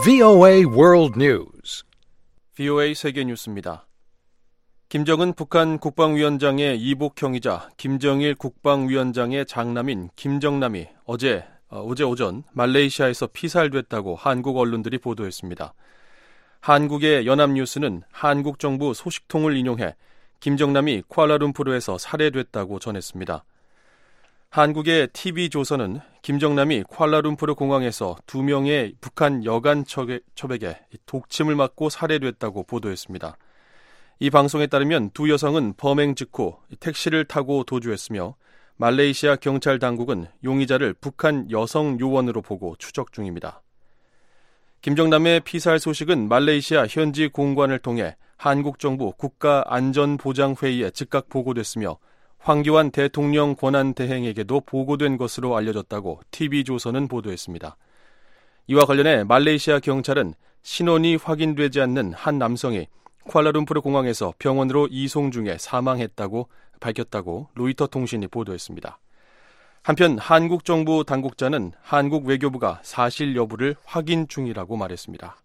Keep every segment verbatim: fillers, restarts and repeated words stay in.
브이오에이 World News. 브이오에이 세계 뉴스입니다. 김정은 북한 국방위원장의 이복형이자 김정일 국방위원장의 장남인 김정남이 어제, 어, 어제 오전 말레이시아에서 피살됐다고 한국 언론들이 보도했습니다. 한국의 연합뉴스는 한국 정부 소식통을 인용해 김정남이 쿠알라룸푸르에서 살해됐다고 전했습니다. 한국의 티비조선은 김정남이 쿠알라룸푸르 공항에서 두 명의 북한 여간 첩에게 독침을 맞고 살해됐다고 보도했습니다. 이 방송에 따르면 두 여성은 범행 직후 택시를 타고 도주했으며 말레이시아 경찰 당국은 용의자를 북한 여성 요원으로 보고 추적 중입니다. 김정남의 피살 소식은 말레이시아 현지 공관을 통해 한국 정부 국가안전보장회의에 즉각 보고됐으며 황교안 대통령 권한대행에게도 보고된 것으로 알려졌다고 티비조선은 보도했습니다. 이와 관련해 말레이시아 경찰은 신원이 확인되지 않는 한 남성이 쿠알라룸푸르 공항에서 병원으로 이송 중에 사망했다고 밝혔다고 로이터 통신이 보도했습니다. 한편 한국 정부 당국자는 한국 외교부가 사실 여부를 확인 중이라고 말했습니다.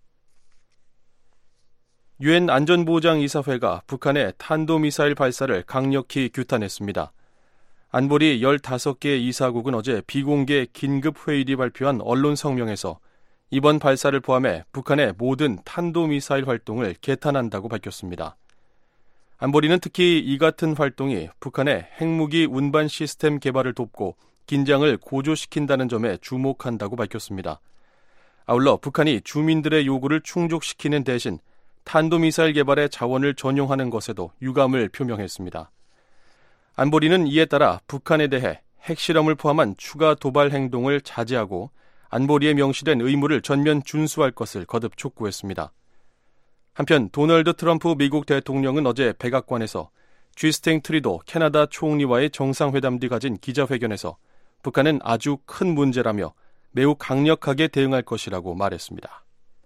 유엔 안전보장이사회가 북한의 탄도미사일 발사를 강력히 규탄했습니다. 안보리 열다섯 개 이사국은 어제 비공개 긴급회의를 발표한 언론 성명에서 이번 발사를 포함해 북한의 모든 탄도미사일 활동을 개탄한다고 밝혔습니다. 안보리는 특히 이 같은 활동이 북한의 핵무기 운반 시스템 개발을 돕고 긴장을 고조시킨다는 점에 주목한다고 밝혔습니다. 아울러 북한이 주민들의 요구를 충족시키는 대신 탄도미사일 개발에 자원을 전용하는 것에도 유감을 표명했습니다. 안보리는 이에 따라 북한에 대해 핵실험을 포함한 추가 도발 행동을 자제하고 안보리에 명시된 의무를 전면 준수할 것을 거듭 촉구했습니다. 한편 도널드 트럼프 미국 대통령은 어제 백악관에서 주스틴 트루도 캐나다 총리와의 정상회담 뒤 가진 기자회견에서 북한은 아주 큰 문제라며 매우 강력하게 대응할 것이라고 말했습니다.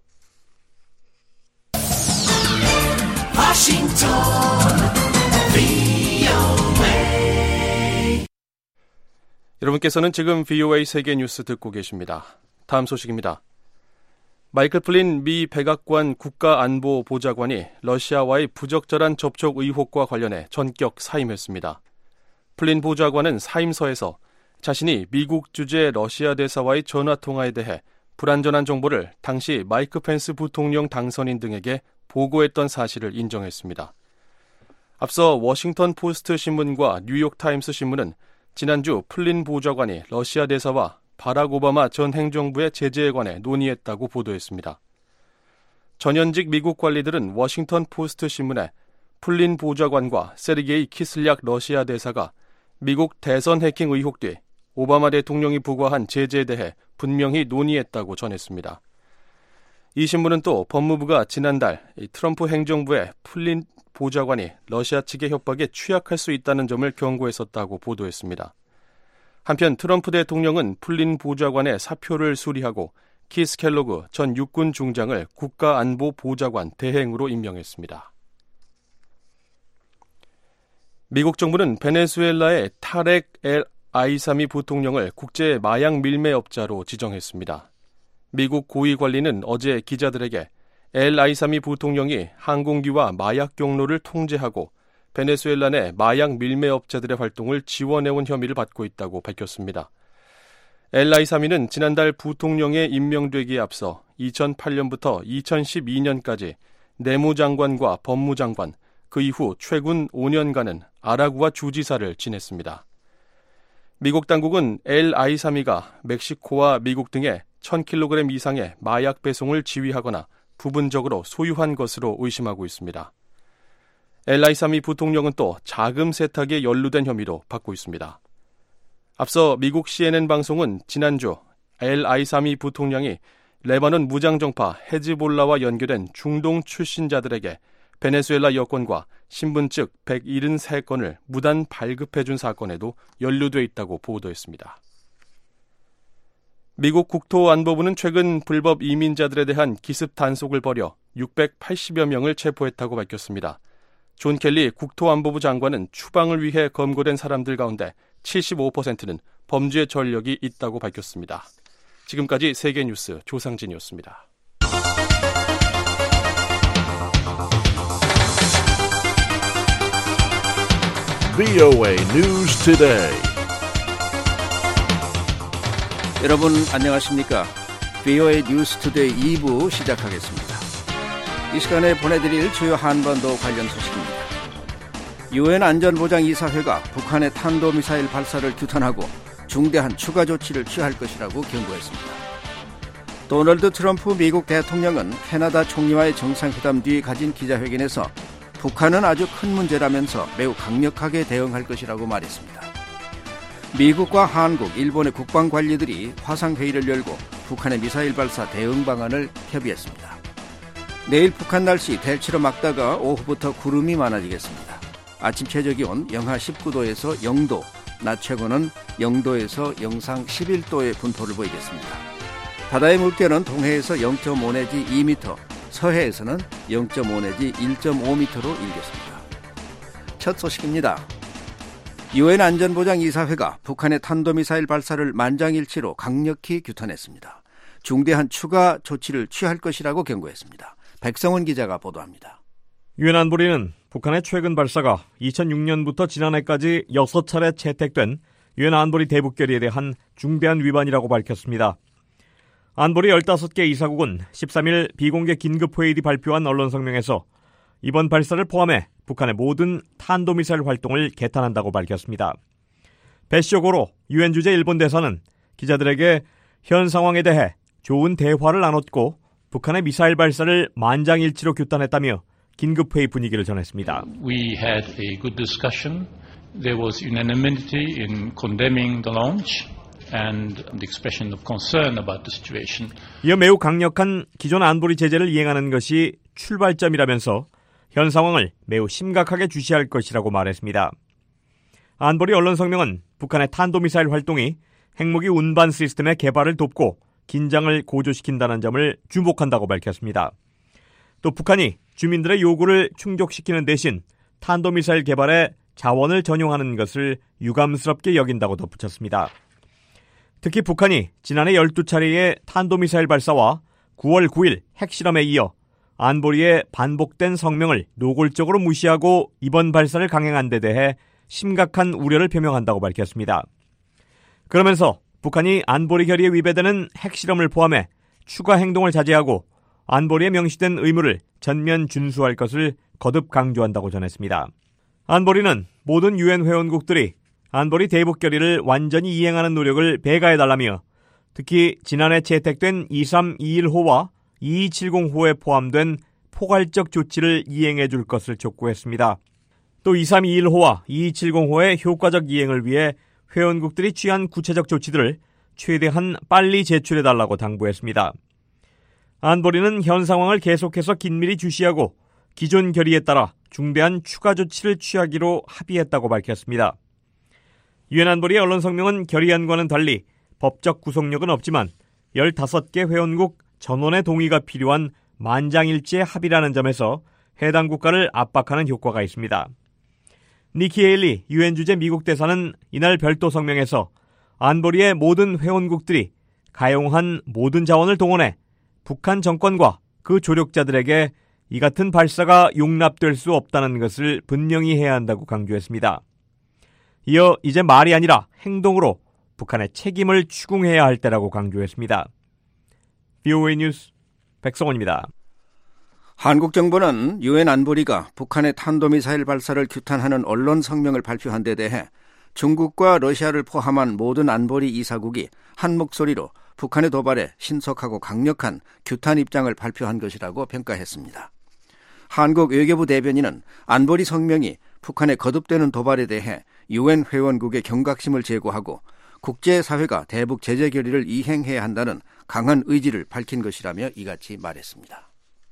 워싱턴 브이오에이. 여러분께서는 지금 브이오에이 세계 뉴스 듣고 계십니다. 다음 소식입니다. 마이클 플린 미 백악관 국가안보보좌관이 러시아와의 부적절한 접촉 의혹과 관련해 전격 사임했습니다. 플린 보좌관은 사임서에서 자신이 미국 주재 러시아 대사와의 전화통화에 대해 불완전한 정보를 당시 마이크 펜스 부통령 당선인 등에게 보고했던 사실을 인정했습니다. 앞서 워싱턴 포스트 신문과 뉴욕 타임스 신문은 지난주 플린 보좌관이 러시아 대사와 바락 오바마 전 행정부의 제재에 관해 논의했다고 보도했습니다. 전현직 미국 관리들은 워싱턴 포스트 신문에 플린 보좌관과 세르게이 키슬약 러시아 대사가 미국 대선 해킹 의혹 뒤 오바마 대통령이 부과한 제재에 대해 분명히 논의했다고 전했습니다. 이 신문은 또 법무부가 지난달 트럼프 행정부의 플린 보좌관이 러시아 측의 협박에 취약할 수 있다는 점을 경고했었다고 보도했습니다. 한편 트럼프 대통령은 플린 보좌관의 사표를 수리하고 키스 켈로그 전 육군 중장을 국가안보보좌관 대행으로 임명했습니다. 미국 정부는 베네수엘라의 타렉 엘 아이사미 부통령을 국제 마약 밀매업자로 지정했습니다. 미국 고위 관리는 어제 기자들에게 엘 아이사미 부통령이 항공기와 마약 경로를 통제하고 베네수엘라 내 마약 밀매업자들의 활동을 지원해온 혐의를 받고 있다고 밝혔습니다. 엘 아이사미는 지난달 부통령에 임명되기에 앞서 이천팔 년부터 이천십이 년까지 내무장관과 법무장관, 그 이후 최근 오 년간은 아라구아 주지사를 지냈습니다. 미국 당국은 엘 아이사미가 멕시코와 미국 등에 천 킬로그램 이상의 마약 배송을 지휘하거나 부분적으로 소유한 것으로 의심하고 있습니다. 엘 아이사미 부통령은 또 자금 세탁에 연루된 혐의로 받고 있습니다. 앞서 미국 씨엔엔 방송은 지난주 엘 아이사미 부통령이 레바논 무장정파 헤즈볼라와 연계된 중동 출신자들에게 베네수엘라 여권과 신분증 백칠十건을 무단 발급해준 사건에도 연루돼 있다고 보도했습니다. 미국 국토안보부는 최근 불법 이민자들에 대한 기습 단속을 벌여 육백팔십여 명을 체포했다고 밝혔습니다. 존 켈리 국토안보부 장관은 추방을 위해 검거된 사람들 가운데 칠십오 퍼센트는 범죄 전력이 있다고 밝혔습니다. 지금까지 세계뉴스 조상진이었습니다. 브이오에이 News Today. 여러분 안녕하십니까? 브이오에이 뉴스 투데이 이 부 시작하겠습니다. 이 시간에 보내드릴 주요 한반도 관련 소식입니다. 유엔 안전보장이사회가 북한의 탄도미사일 발사를 규탄하고 중대한 추가 조치를 취할 것이라고 경고했습니다. 도널드 트럼프 미국 대통령은 캐나다 총리와의 정상회담 뒤 가진 기자회견에서 북한은 아주 큰 문제라면서 매우 강력하게 대응할 것이라고 말했습니다. 미국과 한국, 일본의 국방관리들이 화상회의를 열고 북한의 미사일 발사 대응 방안을 협의했습니다. 내일 북한 날씨 대체로 맑다가 오후부터 구름이 많아지겠습니다. 아침 최저기온 영하 십구 도에서 영 도, 낮 최고는 영 도에서 영상 십일 도의 분포를 보이겠습니다. 바다의 물결은 동해에서 영 점 오 내지 이 미터, 서해에서는 영 점 오 내지 일 점 오 미터로 일겠습니다. 첫 소식입니다. 유엔 안전보장이사회가 북한의 탄도미사일 발사를 만장일치로 강력히 규탄했습니다. 중대한 추가 조치를 취할 것이라고 경고했습니다. 백성원 기자가 보도합니다. 유엔 안보리는 북한의 최근 발사가 이천육 년부터 지난해까지 여섯 차례 채택된 유엔 안보리 대북결의에 대한 중대한 위반이라고 밝혔습니다. 안보리 열다섯 개 이사국은 십삼 일 비공개 긴급회의 뒤 발표한 언론 성명에서 이번 발사를 포함해 북한의 모든 탄도미사일 활동을 개탄한다고 밝혔습니다. 배쇼고로 유엔 주재 일본 대사는 기자들에게 현 상황에 대해 좋은 대화를 나눴고 북한의 미사일 발사를 만장일치로 규탄했다며 긴급회의 분위기를 전했습니다. We had a good discussion. There was unanimity in condemning the launch and the expression of concern about the situation. 이어 매우 강력한 기존 안보리 제재를 이행하는 것이 출발점이라면서 현 상황을 매우 심각하게 주시할 것이라고 말했습니다. 안보리 언론 성명은 북한의 탄도미사일 활동이 핵무기 운반 시스템의 개발을 돕고 긴장을 고조시킨다는 점을 주목한다고 밝혔습니다. 또 북한이 주민들의 요구를 충족시키는 대신 탄도미사일 개발에 자원을 전용하는 것을 유감스럽게 여긴다고 덧붙였습니다. 특히 북한이 지난해 열두 차례의 탄도미사일 발사와 구월 구일 핵실험에 이어 안보리의 반복된 성명을 노골적으로 무시하고 이번 발사를 강행한 데 대해 심각한 우려를 표명한다고 밝혔습니다. 그러면서 북한이 안보리 결의에 위배되는 핵실험을 포함해 추가 행동을 자제하고 안보리에 명시된 의무를 전면 준수할 것을 거듭 강조한다고 전했습니다. 안보리는 모든 유엔 회원국들이 안보리 대북 결의를 완전히 이행하는 노력을 배가해달라며 특히 지난해 채택된 이삼이일 호와 이이칠공 호에 포함된 포괄적 조치를 이행해 줄 것을 촉구했습니다. 또 이삼이일 호와 이이칠공 호의 효과적 이행을 위해 회원국들이 취한 구체적 조치들을 최대한 빨리 제출해달라고 당부했습니다. 안보리는 현 상황을 계속해서 긴밀히 주시하고 기존 결의에 따라 중대한 추가 조치를 취하기로 합의했다고 밝혔습니다. 유엔 안보리 언론 성명은 결의안과는 달리 법적 구속력은 없지만 열다섯 개 회원국 전원의 동의가 필요한 만장일치의 합의라는 점에서 해당 국가를 압박하는 효과가 있습니다. 니키 헤일리 유엔 주재 미국 대사는 이날 별도 성명에서 안보리의 모든 회원국들이 가용한 모든 자원을 동원해 북한 정권과 그 조력자들에게 이 같은 발사가 용납될 수 없다는 것을 분명히 해야 한다고 강조했습니다. 이어 이제 말이 아니라 행동으로 북한의 책임을 추궁해야 할 때라고 강조했습니다. 브이오에이 뉴스 백성원입니다. 한국 정부는 유엔 안보리가 북한의 탄도미사일 발사를 규탄하는 언론 성명을 발표한 데 대해 중국과 러시아를 포함한 모든 안보리 이사국이 한 목소리로 북한의 도발에 신속하고 강력한 규탄 입장을 발표한 것이라고 평가했습니다. 한국 외교부 대변인은 안보리 성명이 북한의 거듭되는 도발에 대해 유엔 회원국의 경각심을 제고하고 국제사회가 대북 제재 결의를 이행해야 한다는 강한 의지를 밝힌 것이라며 이같이 말했습니다.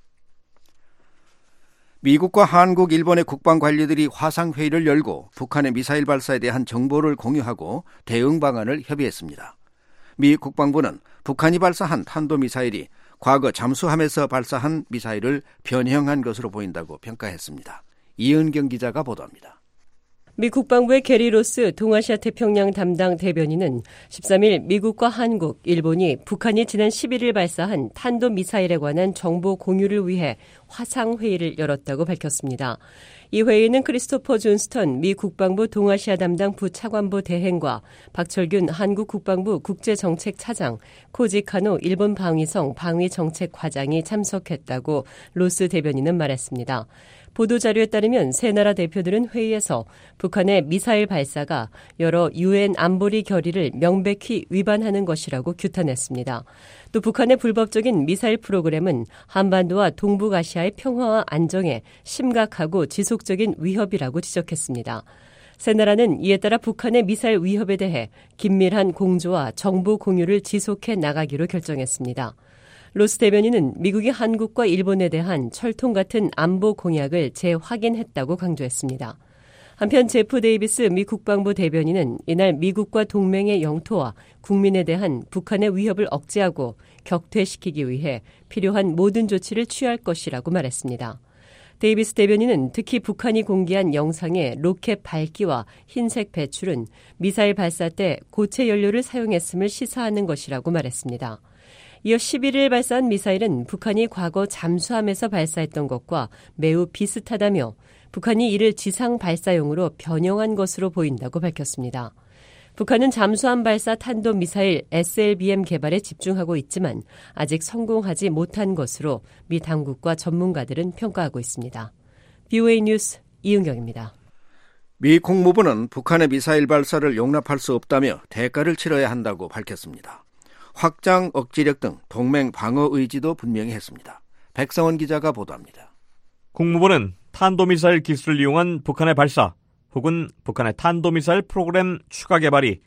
미국과 한국, 일본의 국방관리들이 화상회의를 열고 북한의 미사일 발사에 대한 정보를 공유하고 대응 방안을 협의했습니다. 미 국방부는 북한이 발사한 탄도미사일이 과거 잠수함에서 발사한 미사일을 변형한 것으로 보인다고 평가했습니다. 이은경 기자가 보도합니다. 미 국방부의 게리 로스 동아시아 태평양 담당 대변인은 십삼 일 미국과 한국, 일본이 북한이 지난 십일 일 발사한 탄도미사일에 관한 정보 공유를 위해 화상회의를 열었다고 밝혔습니다. 이 회의는 크리스토퍼 존스턴 미 국방부 동아시아 담당 부차관보 대행과 박철균 한국 국방부 국제정책차장, 코지 카노 일본 방위성 방위정책과장이 참석했다고 로스 대변인은 말했습니다. 보도자료에 따르면 세 나라 대표들은 회의에서 북한의 미사일 발사가 여러 유엔 안보리 결의를 명백히 위반하는 것이라고 규탄했습니다. 또 북한의 불법적인 미사일 프로그램은 한반도와 동북아시아의 평화와 안정에 심각하고 지속적인 위협이라고 지적했습니다. 세 나라는 이에 따라 북한의 미사일 위협에 대해 긴밀한 공조와 정보 공유를 지속해 나가기로 결정했습니다. 로스 대변인은 미국이 한국과 일본에 대한 철통 같은 안보 공약을 재확인했다고 강조했습니다. 한편 제프 데이비스 미 국방부 대변인은 이날 미국과 동맹의 영토와 국민에 대한 북한의 위협을 억제하고 격퇴시키기 위해 필요한 모든 조치를 취할 것이라고 말했습니다. 데이비스 대변인은 특히 북한이 공개한 영상의 로켓 발기와 흰색 배출은 미사일 발사 때 고체 연료를 사용했음을 시사하는 것이라고 말했습니다. 이어 십일 일 발사한 미사일은 북한이 과거 잠수함에서 발사했던 것과 매우 비슷하다며 북한이 이를 지상 발사용으로 변형한 것으로 보인다고 밝혔습니다. 북한은 잠수함 발사 탄도미사일 에스엘비엠 개발에 집중하고 있지만 아직 성공하지 못한 것으로 미 당국과 전문가들은 평가하고 있습니다. 비오에이 뉴스 이은경입니다. 미 국무부는 북한의 미사일 발사를 용납할 수 없다며 대가를 치러야 한다고 밝혔습니다. 확장 억지력 등 동맹 방어 의지도 분명히 했습니다. 백성원 기자가 보도합니다. 국무부는 탄도미사일 기술을 이용한 북한의 발사 혹은 북한의 탄도미사일 프로그램 추가 개발이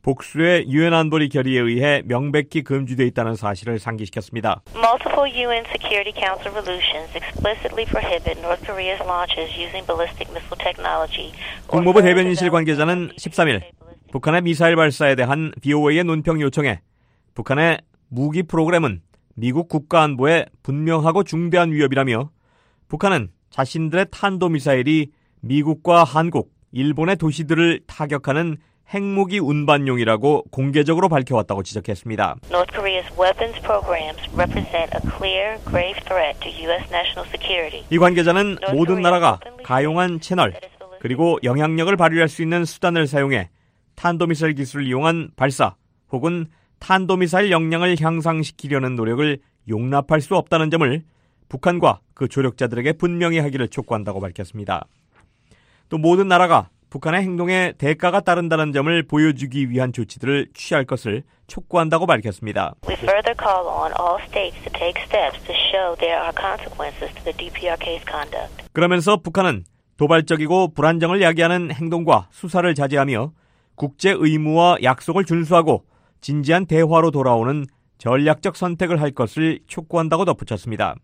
복수의 유엔 안보리 결의에 의해 명백히 금지되어 있다는 사실을 상기시켰습니다. Multiple 유엔 Security Council resolutions explicitly prohibit North Korea's launches using ballistic missile technology. 국무부 대변인실 관계자는 십삼 일 북한의 미사일 발사에 대한 비오에이의 논평 요청에 북한의 무기 프로그램은 미국 국가안보에 분명하고 중대한 위협이라며 북한은 자신들의 탄도미사일이 미국과 한국, 일본의 도시들을 타격하는 핵무기 운반용이라고 공개적으로 밝혀왔다고 지적했습니다. North Korea's weapons programs represent a clear, grave threat to 유에스 national security. 이 관계자는 모든 나라가 가용한 채널 그리고 영향력을 발휘할 수 있는 수단을 사용해 탄도미사일 기술을 이용한 발사 혹은 탄도미사일 역량을 향상시키려는 노력을 용납할 수 없다는 점을 북한과 그 조력자들에게 분명히 하기를 촉구한다고 밝혔습니다. 또 모든 나라가 북한의 행동에 대가가 따른다는 점을 보여주기 위한 조치들을 취할 것을 촉구한다고 밝혔습니다. We further call on all states to take steps to show there are consequences to the 디피아르케이's conduct. 그러면서 북한은 도발적이고 불안정을 야기하는 행동과 수사를 자제하며 국제 의무와 약속을 준수하고 진지한 대화로 돌아오는 전략적 선택을 할 것을 촉구한다고 덧붙였습니다.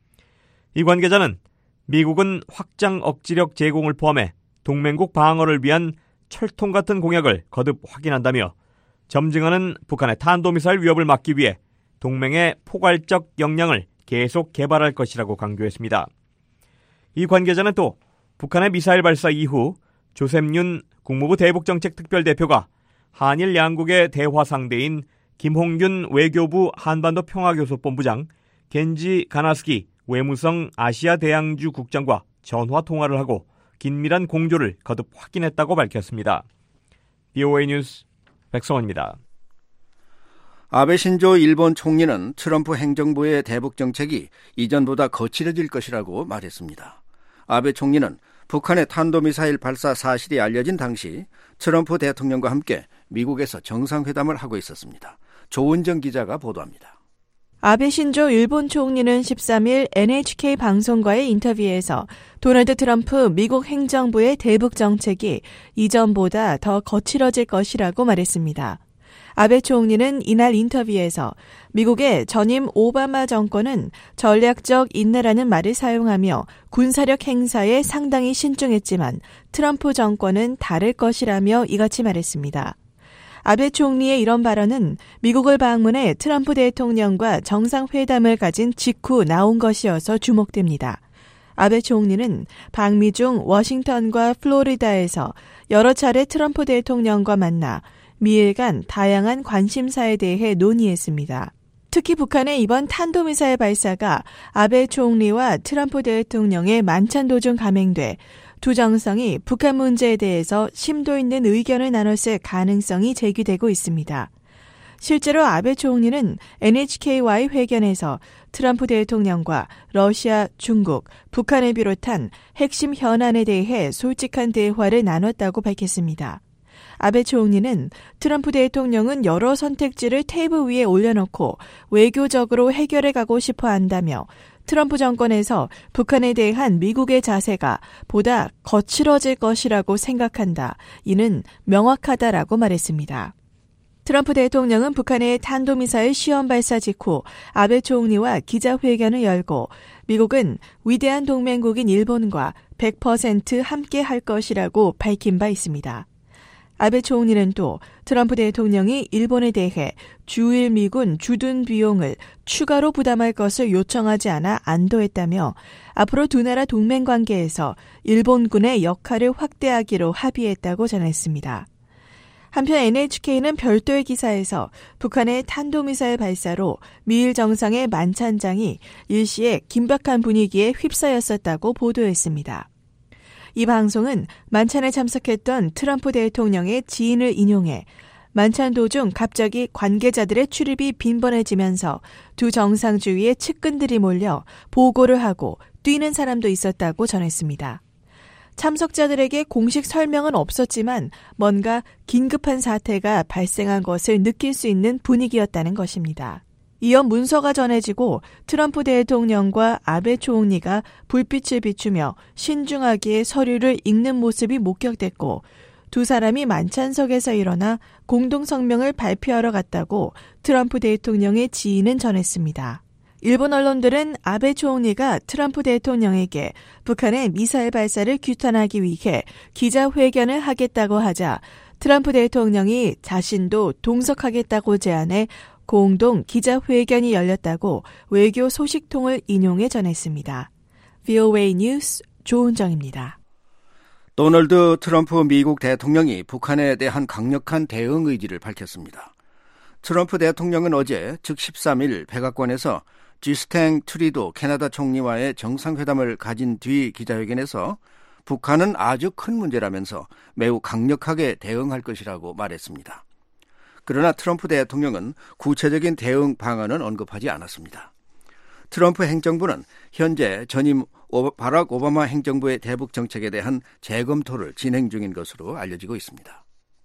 이 관계자는 미국은 확장 억지력 제공을 포함해 동맹국 방어를 위한 철통 같은 공약을 거듭 확인한다며 점증하는 북한의 탄도미사일 위협을 막기 위해 동맹의 포괄적 역량을 계속 개발할 것이라고 강조했습니다. 이 관계자는 또 북한의 미사일 발사 이후 조셉윤 국무부 대북정책특별대표가 한일 양국의 대화 상대인 김홍균 외교부 한반도 평화교섭본부장, 겐지 가나스키 외무성 아시아 대양주 국장과 전화 통화를 하고 긴밀한 공조를 거듭 확인했다고 밝혔습니다. 비오에이 뉴스 백성원입니다. 아베 신조 일본 총리는 트럼프 행정부의 대북 정책이 이전보다 거칠어질 것이라고 말했습니다. 아베 총리는 북한의 탄도미사일 발사 사실이 알려진 당시 트럼프 대통령과 함께 미국에서 정상회담을 하고 있었습니다. 조은정 기자가 보도합니다. 아베 신조 일본 총리는 십삼 일 엔에이치케이 방송과의 인터뷰에서 도널드 트럼프 미국 행정부의 대북 정책이 이전보다 더 거칠어질 것이라고 말했습니다. 아베 총리는 이날 인터뷰에서 미국의 전임 오바마 정권은 전략적 인내라는 말을 사용하며 군사력 행사에 상당히 신중했지만 트럼프 정권은 다를 것이라며 이같이 말했습니다. 아베 총리의 이런 발언은 미국을 방문해 트럼프 대통령과 정상회담을 가진 직후 나온 것이어서 주목됩니다. 아베 총리는 방미 중 워싱턴과 플로리다에서 여러 차례 트럼프 대통령과 만나 미일 간 다양한 관심사에 대해 논의했습니다. 특히 북한의 이번 탄도미사일 발사가 아베 총리와 트럼프 대통령의 만찬 도중 감행돼 두 정상이 북한 문제에 대해서 심도 있는 의견을 나눴을 가능성이 제기되고 있습니다. 실제로 아베 총리는 엔에이치케이와의 회견에서 트럼프 대통령과 러시아, 중국, 북한을 비롯한 핵심 현안에 대해 솔직한 대화를 나눴다고 밝혔습니다. 아베 총리는 트럼프 대통령은 여러 선택지를 테이블 위에 올려놓고 외교적으로 해결해 가고 싶어 한다며 트럼프 정권에서 북한에 대한 미국의 자세가 보다 거칠어질 것이라고 생각한다. 이는 명확하다라고 말했습니다. 트럼프 대통령은 북한의 탄도미사일 시험 발사 직후 아베 총리와 기자회견을 열고 미국은 위대한 동맹국인 일본과 백 퍼센트 함께 할 것이라고 밝힌 바 있습니다. 아베 총리는 또 트럼프 대통령이 일본에 대해 주일 미군 주둔 비용을 추가로 부담할 것을 요청하지 않아 안도했다며 앞으로 두 나라 동맹 관계에서 일본군의 역할을 확대하기로 합의했다고 전했습니다. 한편 엔에이치케이는 별도의 기사에서 북한의 탄도미사일 발사로 미일 정상의 만찬장이 일시에 긴박한 분위기에 휩싸였었다고 보도했습니다. 이 방송은 만찬에 참석했던 트럼프 대통령의 지인을 인용해 만찬 도중 갑자기 관계자들의 출입이 빈번해지면서 두 정상 주위에 측근들이 몰려 보고를 하고 뛰는 사람도 있었다고 전했습니다. 참석자들에게 공식 설명은 없었지만 뭔가 긴급한 사태가 발생한 것을 느낄 수 있는 분위기였다는 것입니다. 이어 문서가 전해지고 트럼프 대통령과 아베 총리가 불빛을 비추며 신중하게 서류를 읽는 모습이 목격됐고 두 사람이 만찬석에서 일어나 공동성명을 발표하러 갔다고 트럼프 대통령의 지인은 전했습니다. 일본 언론들은 아베 총리가 트럼프 대통령에게 북한의 미사일 발사를 규탄하기 위해 기자회견을 하겠다고 하자 트럼프 대통령이 자신도 동석하겠다고 제안해 공동 기자회견이 열렸다고 외교 소식통을 인용해 전했습니다. 브이오에이 뉴스 조은정입니다. 도널드 트럼프 미국 대통령이 북한에 대한 강력한 대응 의지를 밝혔습니다. 트럼프 대통령은 어제 즉 십삼 일 백악관에서 지스탱 트리도 캐나다 총리와의 정상회담을 가진 뒤 기자회견에서 북한은 아주 큰 문제라면서 매우 강력하게 대응할 것이라고 말했습니다. 그러나 트럼프 대통령은 구체적인 대응 방안은 언급하지 않았습니다. 트럼프 행정부는 현재 전임 바락 오바마 행정부의 대북 정책에 대한 재검토를 진행 중인 것으로 알려지고 있습니다.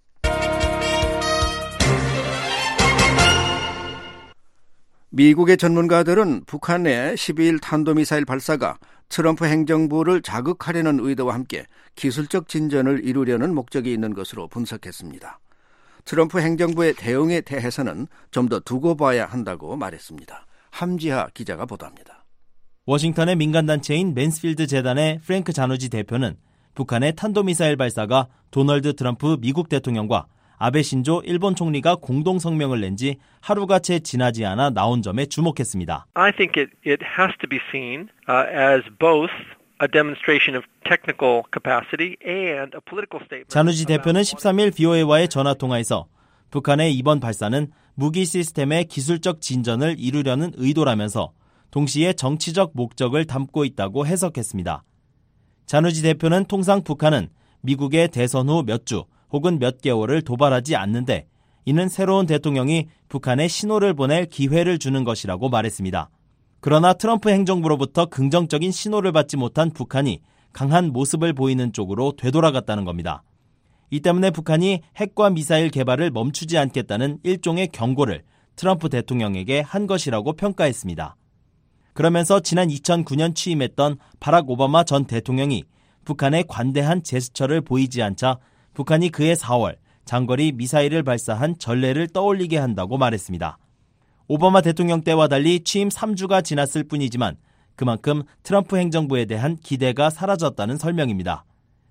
미국의 전문가들은 북한의 십이 일 탄도미사일 발사가 트럼프 행정부를 자극하려는 의도와 함께 기술적 진전을 이루려는 목적이 있는 것으로 분석했습니다. 트럼프 행정부의 대응에 대해서는 좀 더 두고 봐야 한다고 말했습니다. 함지하 기자가 보도합니다. 워싱턴의 민간단체인 맨스필드 재단의 프랭크 자누지 대표는 북한의 탄도미사일 발사가 도널드 트럼프 미국 대통령과 아베 신조 일본 총리가 공동 성명을 낸 지 하루가 채 지나지 않아 나온 점에 주목했습니다. I think it, it has to be seen uh, as both a demonstration of technical capacity and a political statement. 자누지 대표는 십삼 일 브이오에이와의 전화 통화에서 북한의 이번 발사는 무기 시스템의 기술적 진전을 이루려는 의도라면서 동시에 정치적 목적을 담고 있다고 해석했습니다. 자누지 대표는 통상 북한은 미국의 대선 후 몇 주 혹은 몇 개월을 도발하지 않는데 이는 새로운 대통령이 북한에 신호를 보낼 기회를 주는 것이라고 말했습니다. 그러나 트럼프 행정부로부터 긍정적인 신호를 받지 못한 북한이 강한 모습을 보이는 쪽으로 되돌아갔다는 겁니다. 이 때문에 북한이 핵과 미사일 개발을 멈추지 않겠다는 일종의 경고를 트럼프 대통령에게 한 것이라고 평가했습니다. 그러면서 지난 이천구 년 취임했던 바락 오바마 전 대통령이 북한에 관대한 제스처를 보이지 않자 북한이 그해 사월 장거리 미사일을 발사한 전례를 떠올리게 한다고 말했습니다. 오바마 대통령 때와 달리 취임 삼 주가 지났을 뿐이지만 그만큼 트럼프 행정부에 대한 기대가 사라졌다는 설명입니다.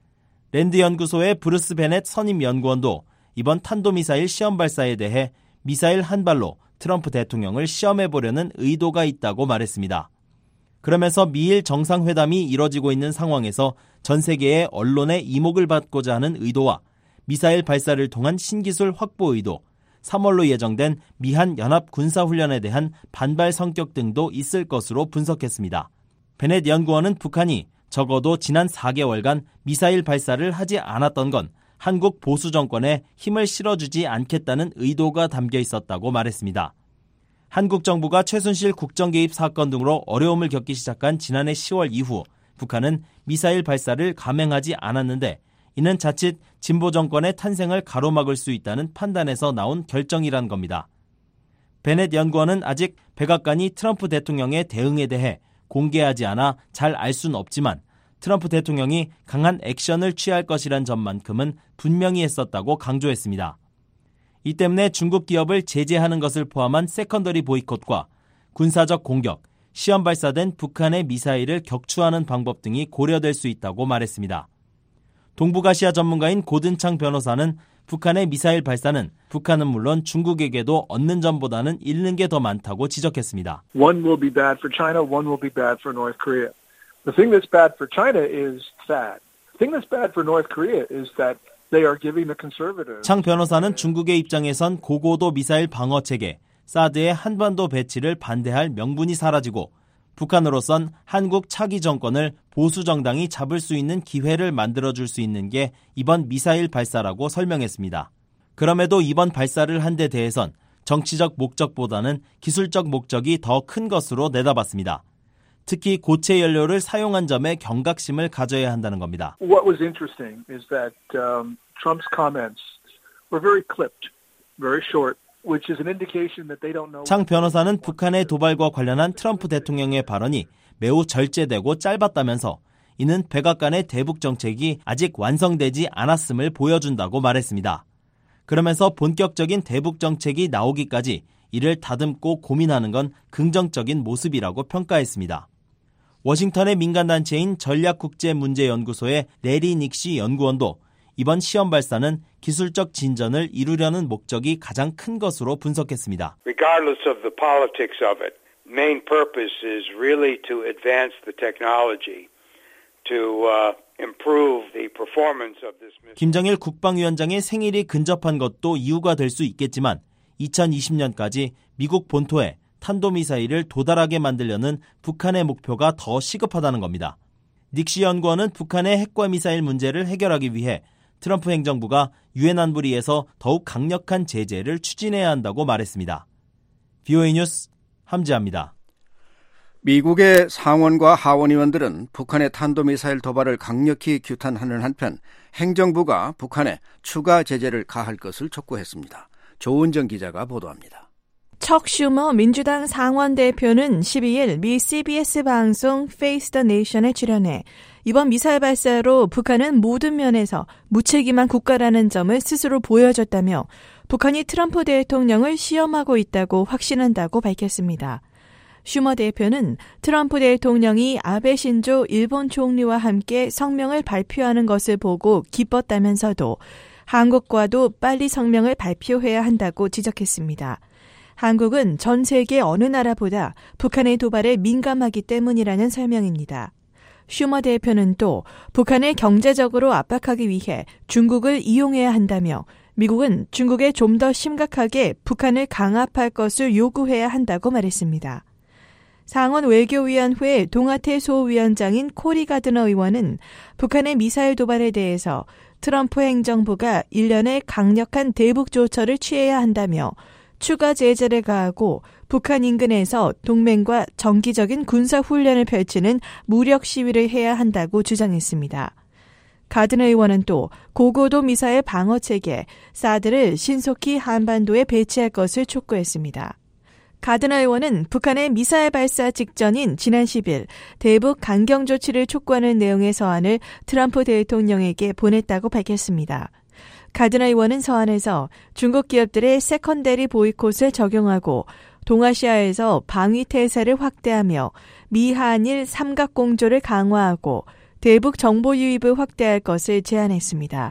랜드 연구소의 브루스 베넷 선임 연구원도 이번 탄도미사일 시험 발사에 대해 미사일 한 발로 트럼프 대통령을 시험해보려는 의도가 있다고 말했습니다. 그러면서 미일 정상회담이 이뤄지고 있는 상황에서 전 세계의 언론의 이목을 받고자 하는 의도와 미사일 발사를 통한 신기술 확보 의도, 삼월로 예정된 미한 연합 군사훈련에 대한 반발 성격 등도 있을 것으로 분석했습니다. 베넷 연구원은 북한이 적어도 지난 사 개월간 미사일 발사를 하지 않았던 건 한국 보수 정권에 힘을 실어주지 않겠다는 의도가 담겨 있었다고 말했습니다. 한국 정부가 최순실 국정 개입 사건 등으로 어려움을 겪기 시작한 지난해 시월 이후 북한은 미사일 발사를 감행하지 않았는데 이는 자칫 진보 정권의 탄생을 가로막을 수 있다는 판단에서 나온 결정이란 겁니다. 베넷 연구원은 아직 백악관이 트럼프 대통령의 대응에 대해 공개하지 않아 잘 알 수는 없지만 트럼프 대통령이 강한 액션을 취할 것이란 점만큼은 분명히 했었다고 강조했습니다. 이 때문에 중국 기업을 제재하는 것을 포함한 세컨더리 보이콧과 군사적 공격, 시험 발사된 북한의 미사일을 격추하는 방법 등이 고려될 수 있다고 말했습니다. 동북아시아 전문가인 고든창 변호사는 북한의 미사일 발사는 북한은 물론 중국에게도 얻는 점보다는 잃는 게 더 많다고 지적했습니다. One will be bad for China, one will be bad for North Korea. The thing that's bad for China is that. The thing that's bad for North Korea is that they are giving the conservatives. 창 변호사는 중국의 입장에선 고고도 미사일 방어 체계, 사드의 한반도 배치를 반대할 명분이 사라지고 북한으로선 한국 차기 정권을 보수 정당이 잡을 수 있는 기회를 만들어줄 수 있는 게 이번 미사일 발사라고 설명했습니다. 그럼에도 이번 발사를 한 데 대해선 정치적 목적보다는 기술적 목적이 더 큰 것으로 내다봤습니다. 특히 고체 연료를 사용한 점에 경각심을 가져야 한다는 겁니다. What was interesting is that um, Trump's comments were very clipped, very short. 창 변호사는 북한의 도발과 관련한 트럼프 대통령의 발언이 매우 절제되고 짧았다면서 이는 백악관의 대북 정책이 아직 완성되지 않았음을 보여준다고 말했습니다. 그러면서 본격적인 대북 정책이 나오기까지 이를 다듬고 고민하는 건 긍정적인 모습이라고 평가했습니다. 워싱턴의 민간단체인 전략국제문제연구소의 레리 닉시 연구원도 이번 시험 발사는 기술적 진전을 이루려는 목적이 가장 큰 것으로 분석했습니다. Regardless of the politics of it, main purpose is really to advance the technology, to uh, improve the performance of this missile. 김정일 국방위원장의 생일이 근접한 것도 이유가 될 수 있겠지만 이천이십 년까지 미국 본토에 탄도미사일을 도달하게 만들려는 북한의 목표가 더 시급하다는 겁니다. 닉시 연구원은 북한의 핵과 미사일 문제를 해결하기 위해 트럼프 행정부가 유엔 안보리에서 더욱 강력한 제재를 추진해야 한다고 말했습니다. 비오에이 뉴스 함지아입니다. 미국의 상원과 하원 의원들은 북한의 탄도미사일 도발을 강력히 규탄하는 한편 행정부가 북한에 추가 제재를 가할 것을 촉구했습니다. 조은정 기자가 보도합니다. 척 슈머 민주당 상원 대표는 십이일 미 씨비에스 방송 Face the Nation에 출연해 이번 미사일 발사로 북한은 모든 면에서 무책임한 국가라는 점을 스스로 보여줬다며 북한이 트럼프 대통령을 시험하고 있다고 확신한다고 밝혔습니다. 슈머 대표는 트럼프 대통령이 아베 신조 일본 총리와 함께 성명을 발표하는 것을 보고 기뻤다면서도 한국과도 빨리 성명을 발표해야 한다고 지적했습니다. 한국은 전 세계 어느 나라보다 북한의 도발에 민감하기 때문이라는 설명입니다. 슈머 대표는 또 북한을 경제적으로 압박하기 위해 중국을 이용해야 한다며 미국은 중국에 좀 더 심각하게 북한을 강압할 것을 요구해야 한다고 말했습니다. 상원 외교위원회 동아태 소위원장인 코리 가드너 의원은 북한의 미사일 도발에 대해서 트럼프 행정부가 일련의 강력한 대북 조처를 취해야 한다며 추가 제재를 가하고 북한 인근에서 동맹과 정기적인 군사훈련을 펼치는 무력 시위를 해야 한다고 주장했습니다. 가드너 의원은 또 고고도 미사일 방어체계 사드를 신속히 한반도에 배치할 것을 촉구했습니다. 가드너 의원은 북한의 미사일 발사 직전인 지난 십일 대북 강경 조치를 촉구하는 내용의 서한을 트럼프 대통령에게 보냈다고 밝혔습니다. 가드너 의원은 서한에서 중국 기업들의 세컨데리 보이콧을 적용하고 동아시아에서 방위 태세를 확대하며 미한일 삼각공조를 강화하고 대북 정보 유입을 확대할 것을 제안했습니다.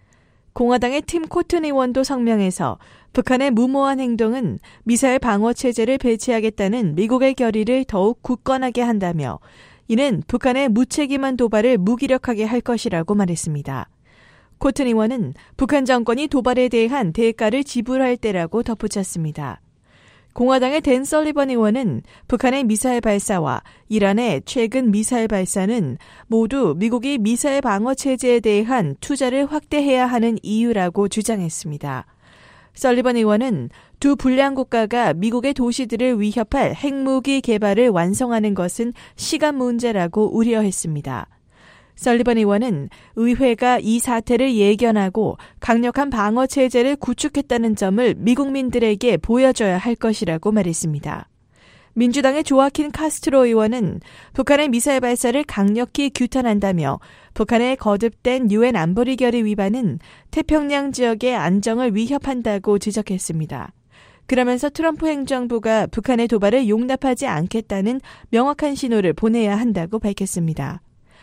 공화당의 팀 코튼 의원도 성명에서 북한의 무모한 행동은 미사일 방어 체제를 배치하겠다는 미국의 결의를 더욱 굳건하게 한다며 이는 북한의 무책임한 도발을 무기력하게 할 것이라고 말했습니다. 코튼 의원은 북한 정권이 도발에 대한 대가를 지불할 때라고 덧붙였습니다. 공화당의 댄 설리번 의원은 북한의 미사일 발사와 이란의 최근 미사일 발사는 모두 미국이 미사일 방어 체제에 대한 투자를 확대해야 하는 이유라고 주장했습니다. 설리번 의원은 두 불량 국가가 미국의 도시들을 위협할 핵무기 개발을 완성하는 것은 시간 문제라고 우려했습니다. 설리번 의원은 의회가 이 사태를 예견하고 강력한 방어 체제를 구축했다는 점을 미국민들에게 보여줘야 할 것이라고 말했습니다. 민주당의 조아킨 카스트로 의원은 북한의 미사일 발사를 강력히 규탄한다며 북한의 거듭된 유엔 안보리 결의 위반은 태평양 지역의 안정을 위협한다고 지적했습니다. 그러면서 트럼프 행정부가 북한의 도발을 용납하지 않겠다는 명확한 신호를 보내야 한다고 밝혔습니다.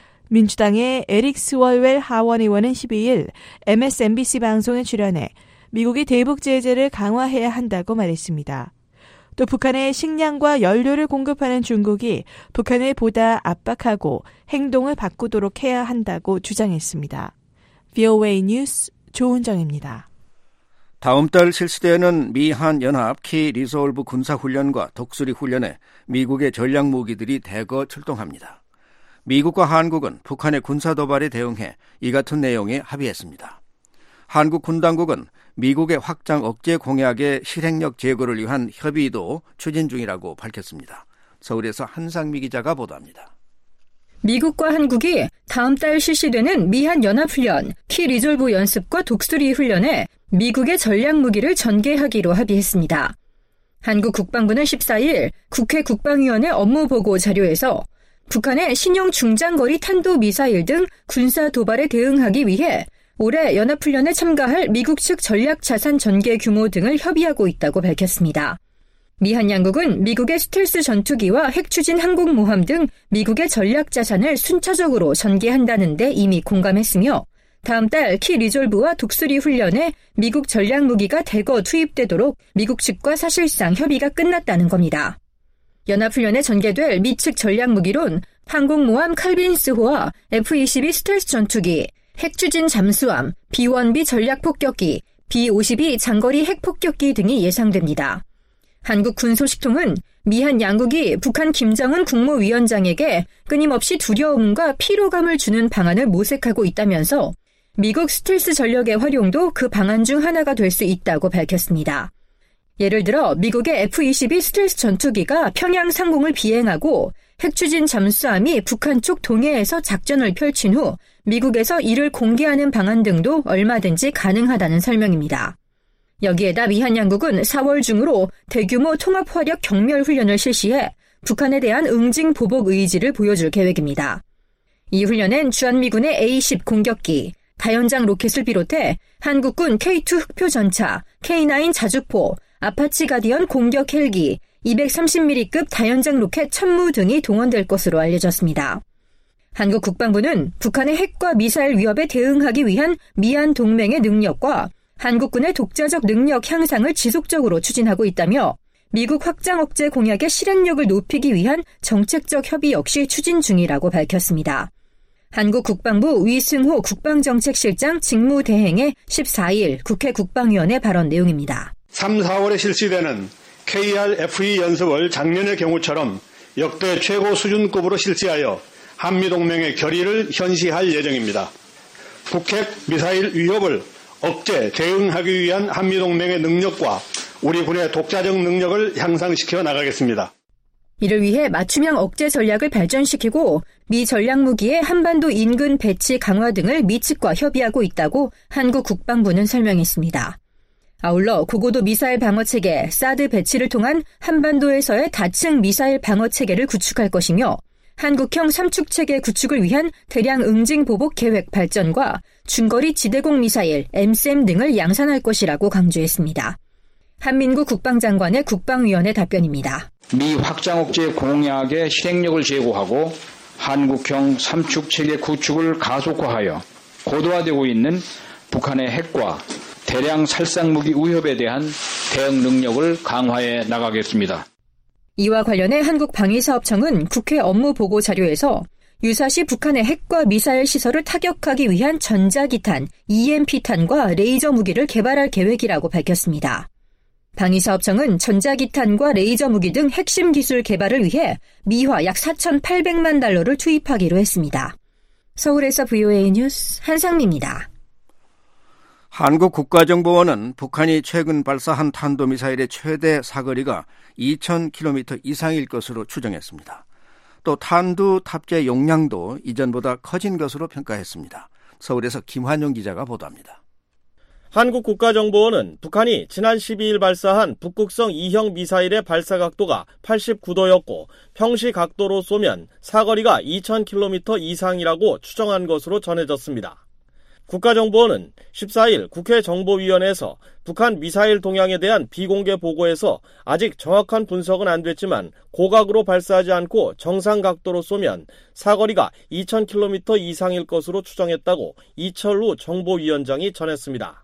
민주당의 에릭 스월웰 하원 의원은 십이일 엠에스엔비씨 방송에 출연해 미국이 대북 제재를 강화해야 한다고 말했습니다. 또 북한의 식량과 연료를 공급하는 중국이 북한을 보다 압박하고 행동을 바꾸도록 해야 한다고 주장했습니다. 브이오에이 뉴스 조은정입니다. 다음 달 실시되는 미한 연합 키 리솔브 군사훈련과 독수리 훈련에 미국의 전략무기들이 대거 출동합니다. 미국과 한국은 북한의 군사 도발에 대응해 이 같은 내용에 합의했습니다. 한국 군 당국은 미국의 확장 억제 공약의 실행력 제고를 위한 협의도 추진 중이라고 밝혔습니다. 서울에서 한상미 기자가 보도합니다. 미국과 한국이 다음 달 실시되는 미한 연합훈련 키 리졸브 연습과 독수리 훈련에 미국의 전략무기를 전개하기로 합의했습니다. 한국 국방부는 십사일 국회 국방위원회 업무보고 자료에서 북한의 신형 중장거리 탄도미사일 등 군사 도발에 대응하기 위해 올해 연합훈련에 참가할 미국 측 전략자산 전개 규모 등을 협의하고 있다고 밝혔습니다. 미한 양국은 미국의 스텔스 전투기와 핵추진 항공모함 등 미국의 전략자산을 순차적으로 전개한다는 데 이미 공감했으며 다음 달 키 리졸브와 독수리 훈련에 미국 전략무기가 대거 투입되도록 미국 측과 사실상 협의가 끝났다는 겁니다. 연합훈련에 전개될 미 측 전략무기론 항공모함 칼빈스호와 에프 이십이 스텔스 전투기, 핵추진 잠수함, 비 원 비 전략폭격기, 비 오십이 장거리 핵폭격기 등이 예상됩니다. 한국 군소식통은 미한 양국이 북한 김정은 국무위원장에게 끊임없이 두려움과 피로감을 주는 방안을 모색하고 있다면서 미국 스텔스 전력의 활용도 그 방안 중 하나가 될 수 있다고 밝혔습니다. 예를 들어 미국의 에프 이십이 스텔스 전투기가 평양 상공을 비행하고 핵추진 잠수함이 북한 쪽 동해에서 작전을 펼친 후 미국에서 이를 공개하는 방안 등도 얼마든지 가능하다는 설명입니다. 여기에다 미한 양국은 사월 중으로 대규모 통합화력 경멸훈련을 실시해 북한에 대한 응징 보복 의지를 보여줄 계획입니다. 이 훈련엔 주한미군의 에이 십 공격기, 다연장 로켓을 비롯해 한국군 케이 투 흑표전차, 케이 나인 자주포, 아파치 가디언 공격 헬기, 이백삼십 밀리미터급 다연장 로켓 천무 등이 동원될 것으로 알려졌습니다. 한국 국방부는 북한의 핵과 미사일 위협에 대응하기 위한 미한 동맹의 능력과 한국군의 독자적 능력 향상을 지속적으로 추진하고 있다며 미국 확장 억제 공약의 실행력을 높이기 위한 정책적 협의 역시 추진 중이라고 밝혔습니다. 한국 국방부 위승호 국방정책실장 직무대행의 십사일 국회 국방위원회 발언 내용입니다. 삼, 사월에 실시되는 케이알에프이 연습을 작년의 경우처럼 역대 최고 수준급으로 실시하여 한미동맹의 결의를 현시할 예정입니다. 북핵 미사일 위협을 억제, 대응하기 위한 한미동맹의 능력과 우리 군의 독자적 능력을 향상시켜 나가겠습니다. 이를 위해 맞춤형 억제 전략을 발전시키고 미 전략무기의 한반도 인근 배치 강화 등을 미 측과 협의하고 있다고 한국 국방부는 설명했습니다. 아울러 고고도 미사일 방어체계 사드 배치를 통한 한반도에서의 다층 미사일 방어체계를 구축할 것이며 한국형 삼축체계 구축을 위한 대량 응징 보복 계획 발전과 중거리 지대공 미사일 엠샘 등을 양산할 것이라고 강조했습니다. 한민구 국방장관의 국방위원회 답변입니다. 미 확장 억제 공약의 실행력을 제고하고 한국형 삼축체계 구축을 가속화하여 고도화되고 있는 북한의 핵과 대량 살상무기 위협에 대한 대응 능력을 강화해 나가겠습니다. 이와 관련해 한국방위사업청은 국회 업무보고 자료에서 유사시 북한의 핵과 미사일 시설을 타격하기 위한 전자기탄, 이엠피탄과 레이저 무기를 개발할 계획이라고 밝혔습니다. 방위사업청은 전자기탄과 레이저 무기 등 핵심 기술 개발을 위해 미화 약 사천팔백만 달러를 투입하기로 했습니다. 서울에서 브이오에이 뉴스 한상미입니다. 한국 국가정보원은 북한이 최근 발사한 탄도미사일의 최대 사거리가 이천 킬로미터 이상일 것으로 추정했습니다. 또 탄두 탑재 용량도 이전보다 커진 것으로 평가했습니다. 서울에서 김환용 기자가 보도합니다. 한국 국가정보원은 북한이 지난 십이일 발사한 북극성 이형 미사일의 발사 각도가 팔십구 도였고 평시 각도로 쏘면 사거리가 이천 킬로미터 이상이라고 추정한 것으로 전해졌습니다. 국가정보원은 십사일 국회 정보위원회에서 북한 미사일 동향에 대한 비공개 보고에서 아직 정확한 분석은 안 됐지만 고각으로 발사하지 않고 정상 각도로 쏘면 사거리가 이천 킬로미터 이상일 것으로 추정했다고 이철우 정보위원장이 전했습니다.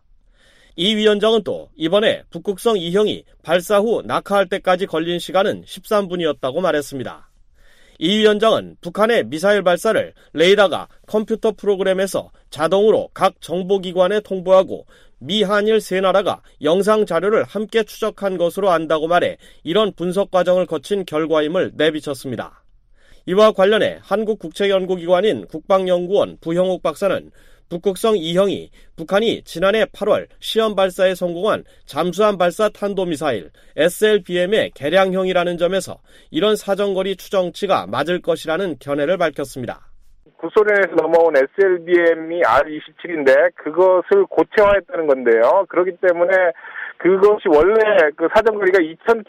이 위원장은 또 이번에 북극성 이형이 발사 후 낙하할 때까지 걸린 시간은 십삼 분이었다고 말했습니다. 이 위원장은 북한의 미사일 발사를 레이더가 컴퓨터 프로그램에서 자동으로 각 정보기관에 통보하고 미, 한일 세 나라가 영상 자료를 함께 추적한 것으로 안다고 말해 이런 분석 과정을 거친 결과임을 내비쳤습니다. 이와 관련해 한국국책연구기관인 국방연구원 부형욱 박사는 북극성 이형이 북한이 지난해 팔월 시험 발사에 성공한 잠수함 발사 탄도미사일 에스엘비엠의 개량형이라는 점에서 이런 사정거리 추정치가 맞을 것이라는 견해를 밝혔습니다. 구소련에서 넘어온 에스엘비엠이 알 이십칠인데 그것을 고체화했다는 건데요. 그렇기 때문에 그것이 원래 그 사정거리가 이천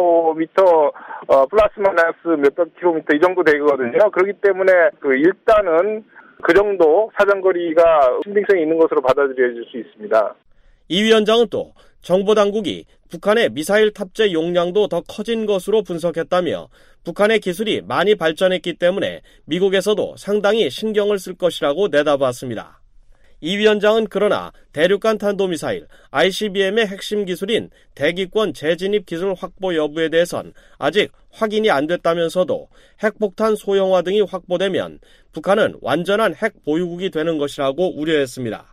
킬로미터 어, 플러스 마이너스 몇백 킬로미터 이 정도 되거든요. 그렇기 때문에 그 일단은 그 정도 사정거리가 신빙성이 있는 것으로 받아들여질 수 있습니다. 이 위원장은 또 정보당국이 북한의 미사일 탑재 용량도 더 커진 것으로 분석했다며 북한의 기술이 많이 발전했기 때문에 미국에서도 상당히 신경을 쓸 것이라고 내다봤습니다. 이 위원장은 그러나 대륙간 탄도미사일 아이씨비엠의 핵심 기술인 대기권 재진입 기술 확보 여부에 대해선 아직 확인이 안 됐다면서도 핵폭탄 소형화 등이 확보되면 북한은 완전한 핵 보유국이 되는 것이라고 우려했습니다.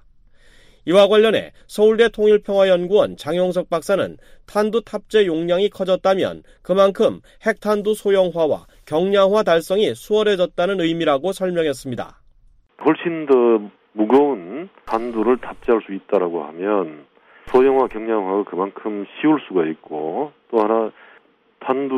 이와 관련해 서울대 통일평화연구원 장용석 박사는 탄두 탑재 용량이 커졌다면 그만큼 핵탄두 소형화와 경량화 달성이 수월해졌다는 의미라고 설명했습니다. 훨씬 더 무거운 탄두를 탑재할 수 있다라고 하면 소형화, 경량화가 그만큼 쉬울 수가 있고 또 하나 탄두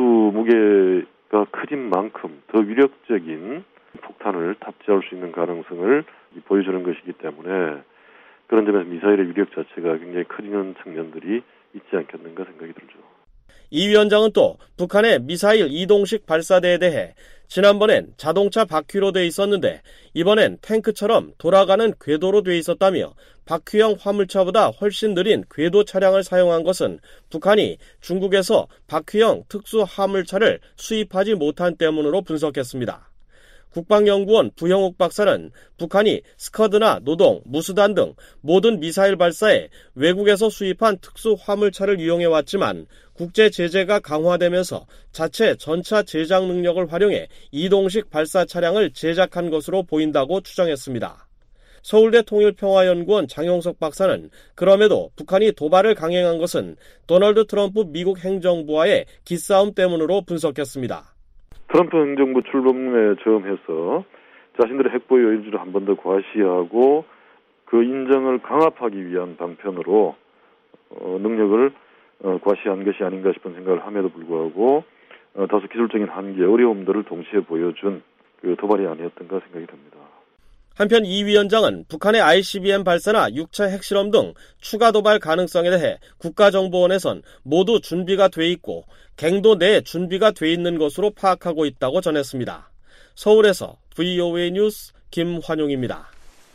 무게가 커진 만큼 더 위력적인 폭탄을 탑재할 수 있는 가능성을 보여주는 것이기 때문에 그런 점에서 미사일의 위력 자체가 굉장히 커지는 측면들이 있지 않겠는가 생각이 들죠. 이 위원장은 또 북한의 미사일 이동식 발사대에 대해 지난번엔 자동차 바퀴로 돼 있었는데 이번엔 탱크처럼 돌아가는 궤도로 돼 있었다며 바퀴형 화물차보다 훨씬 느린 궤도 차량을 사용한 것은 북한이 중국에서 바퀴형 특수 화물차를 수입하지 못한 때문으로 분석했습니다. 국방연구원 부형욱 박사는 북한이 스커드나 노동, 무수단 등 모든 미사일 발사에 외국에서 수입한 특수 화물차를 이용해왔지만 국제 제재가 강화되면서 자체 전차 제작 능력을 활용해 이동식 발사 차량을 제작한 것으로 보인다고 추정했습니다. 서울대 통일평화연구원 장용석 박사는 그럼에도 북한이 도발을 강행한 것은 도널드 트럼프 미국 행정부와의 기싸움 때문으로 분석했습니다. 트럼프 행정부 출범에 처음해서 자신들의 핵보유 의지를 한 번 더 과시하고 그 인정을 강압하기 위한 방편으로 어, 능력을 어, 과시한 것이 아닌가 싶은 생각을 함에도 불구하고 어, 다소 기술적인 한계, 어려움들을 동시에 보여준 그 도발이 아니었던가 생각이 듭니다. 한편 이 위원장은 북한의 아이씨비엠 발사나 육 차 핵실험 등 추가 도발 가능성에 대해 국가정보원에선 모두 준비가 돼 있고 갱도 내에 준비가 돼 있는 것으로 파악하고 있다고 전했습니다. 서울에서 브이오에이 뉴스 김환용입니다.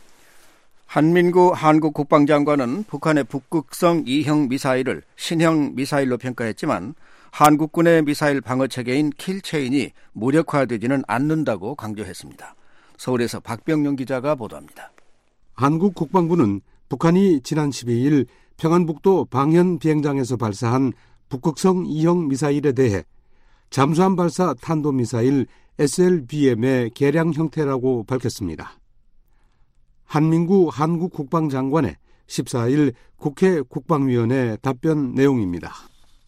한민구 한국 국방장관은 북한의 북극성 이형 미사일을 신형 미사일로 평가했지만 한국군의 미사일 방어체계인 킬체인이 무력화되지는 않는다고 강조했습니다. 서울에서 박병용 기자가 보도합니다. 한국 국방부는 북한이 지난 십이일 평안북도 방현 비행장에서 발사한 북극성 이형 미사일에 대해 잠수함 발사 탄도미사일 에스엘비엠의 개량 형태라고 밝혔습니다. 한민구 한국 국방장관의 십사일 국회 국방위원회 답변 내용입니다.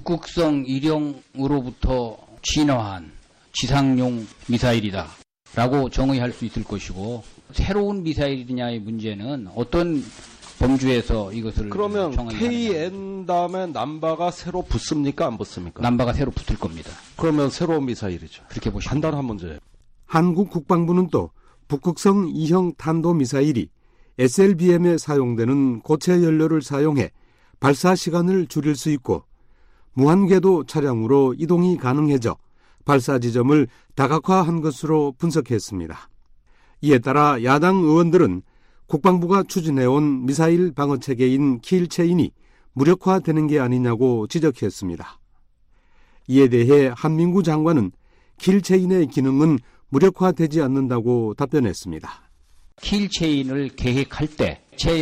북극성 일형으로부터 진화한 지상용 미사일이다 라고 정의할 수 있을 것이고, 새로운 미사일이냐의 문제는 어떤 범주에서 이것을 그러면 정의하느냐. 케이엔 다음에 남바가 새로 붙습니까, 안 붙습니까? 남바가 새로 붙을 겁니다. 그러면 새로운 미사일이죠. 그렇게 보시면 간단한 문제예요. 한국 국방부는 또 북극성 이형 탄도미사일이 에스엘비엠에 사용되는 고체 연료를 사용해 발사 시간을 줄일 수 있고 무한궤도 차량으로 이동이 가능해져 발사 지점을 다각화한 것으로 분석했습니다. 이에 따라 야당 의원들은 국방부가 추진해온 미사일 방어체계인 킬체인이 무력화되는 게 아니냐고 지적했습니다. 이에 대해 한민구 장관은 킬체인의 기능은 무력화되지 않는다고 답변했습니다. 킬체인을 계획할 때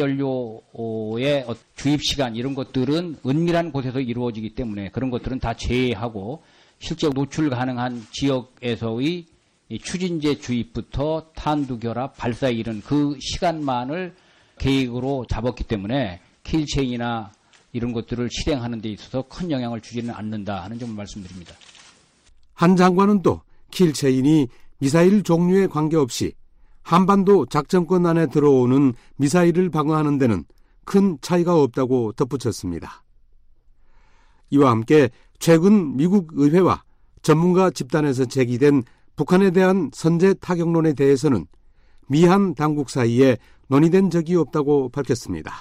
체연료의 주입시간 이런 것들은 은밀한 곳에서 이루어지기 때문에 그런 것들은 다 제외하고 실제 노출 가능한 지역에서의 추진제 주입부터 탄두결합 발사에 이른 그 시간만을 계획으로 잡았기 때문에 킬체인이나 이런 것들을 실행하는 데 있어서 큰 영향을 주지는 않는다 하는 점을 말씀드립니다. 한 장관은 또 킬체인이 미사일 종류에 관계없이 한반도 작전권 안에 들어오는 미사일을 방어하는 데는 큰 차이가 없다고 덧붙였습니다. 이와 함께 최근 미국 의회와 전문가 집단에서 제기된 북한에 대한 선제 타격론에 대해서는 미한 당국 사이에 논의된 적이 없다고 밝혔습니다.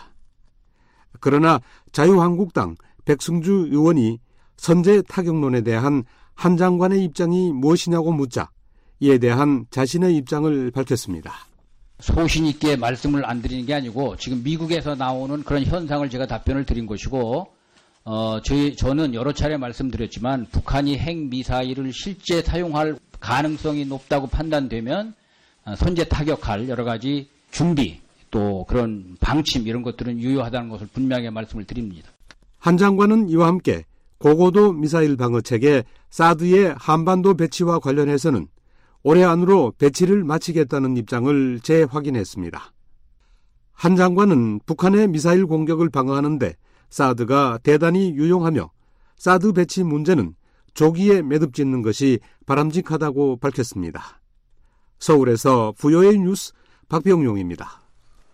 그러나 자유한국당 백승주 의원이 선제 타격론에 대한 한 장관의 입장이 무엇이냐고 묻자 이에 대한 자신의 입장을 밝혔습니다. 소신 있게 말씀을 안 드리는 게 아니고 지금 미국에서 나오는 그런 현상을 제가 답변을 드린 것이고 어, 저희, 저는 여러 차례 말씀드렸지만 북한이 핵미사일을 실제 사용할 가능성이 높다고 판단되면 어, 선제 타격할 여러 가지 준비 또 그런 방침 이런 것들은 유효하다는 것을 분명히 말씀을 드립니다. 한 장관은 이와 함께 고고도 미사일 방어체계 사드의 한반도 배치와 관련해서는 올해 안으로 배치를 마치겠다는 입장을 재확인했습니다. 한 장관은 북한의 미사일 공격을 방어하는데 사드가 대단히 유용하며 사드 배치 문제는 조기에 매듭 짓는 것이 바람직하다고 밝혔습니다. 서울에서 브이오에이 뉴스 박병용입니다.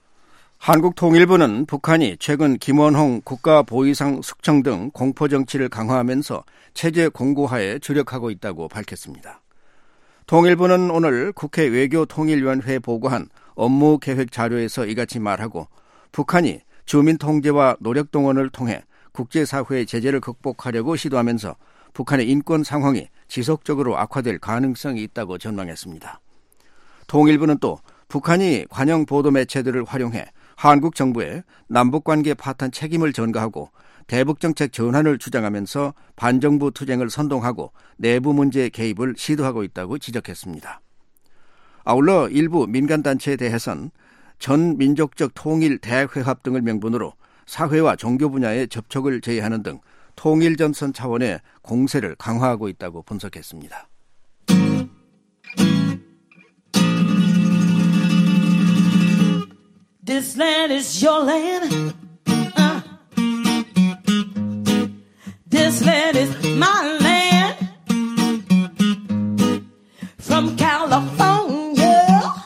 한국통일부는 북한이 최근 김원홍 국가보위상 숙청 등 공포정치를 강화하면서 체제 공고화에 주력하고 있다고 밝혔습니다. 통일부는 오늘 국회 외교통일위원회에 보고한 업무계획 자료에서 이같이 말하고 북한이 주민통제와 노력동원을 통해 국제사회의 제재를 극복하려고 시도하면서 북한의 인권 상황이 지속적으로 악화될 가능성이 있다고 전망했습니다. 통일부는 또 북한이 관영 보도매체들을 활용해 한국 정부의 남북관계 파탄 책임을 전가하고 대북정책 전환을 주장하면서 반정부 투쟁을 선동하고 내부 문제 개입을 시도하고 있다고 지적했습니다. 아울러 일부 민간단체에 대해선 전민족적 통일 대회합 등을 명분으로 사회와 종교 분야의 접촉을 제외하는 등 통일전선 차원의 공세를 강화하고 있다고 분석했습니다. This land is your land. Uh. This land is my land. From California,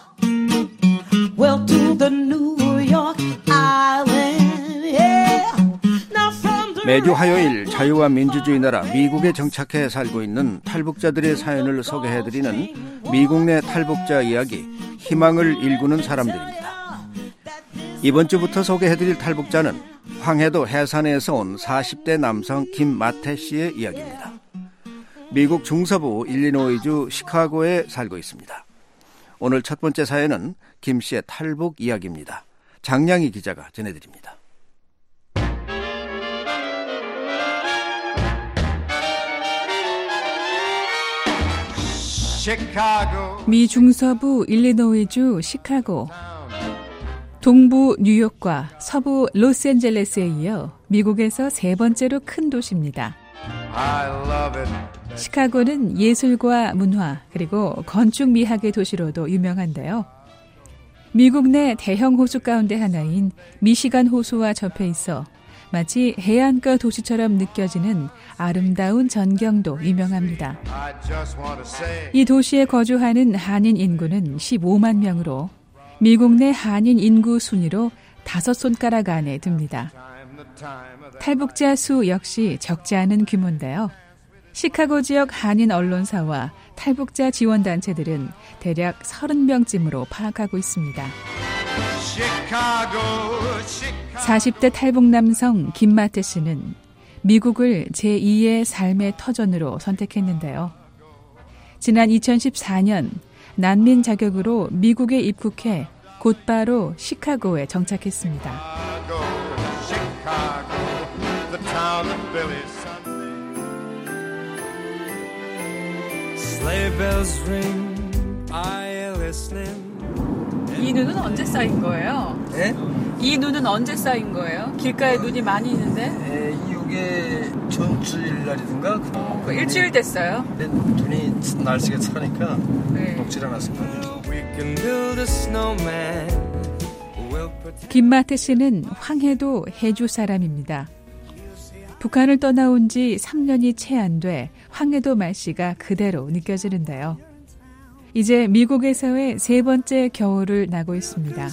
well to the New York Island. Yeah. Now from the 매주 화요일 자유와 민주주의 나라 미국에 정착해 살고 있는 탈북자들의 사연을 소개해드리는 미국 내 탈북자 이야기, 희망을 일구는 사람들입니다. 이번 주부터 소개해드릴 탈북자는 황해도 해산에서 온 사십 대 남성 김마태 씨의 이야기입니다. 미국 중서부 일리노이주 시카고에 살고 있습니다. 오늘 첫 번째 사연은 김 씨의 탈북 이야기입니다. 장량희 기자가 전해드립니다. 미 중서부 일리노이주 시카고, 동부 뉴욕과 서부 로스앤젤레스에 이어 미국에서 세 번째로 큰 도시입니다. 시카고는 예술과 문화 그리고 건축 미학의 도시로도 유명한데요. 미국 내 대형 호수 가운데 하나인 미시간 호수와 접해 있어 마치 해안가 도시처럼 느껴지는 아름다운 전경도 유명합니다. 이 도시에 거주하는 한인 인구는 십오만 명으로 미국 내 한인 인구 순위로 다섯 손가락 안에 듭니다. 탈북자 수 역시 적지 않은 규모인데요. 시카고 지역 한인 언론사와 탈북자 지원단체들은 대략 서른 명쯤으로 파악하고 있습니다. 사십 대 탈북 남성 김마태 씨는 미국을 제이의 삶의 터전으로 선택했는데요. 지난 이천십사 년 난민 자격으로 미국에 입국해 곧바로 시카고에 정착했습니다. 이 눈은 언제 쌓인 거예요? 네? 이 눈은 언제 쌓인 거예요? 길가에 눈이 많이 있는데? 네, 이게 전주일 날이든가 어, 그 일주일 됐어요? 네, 눈이 날씨가 차니까 네. 녹질 않았습니다. 김마태 씨는 황해도 해주 사람입니다. 북한을 떠나온 지 삼 년이 채 안 돼 황해도 말씨가 그대로 느껴지는데요. 이제 미국에서의 세 번째 겨울을 나고 있습니다.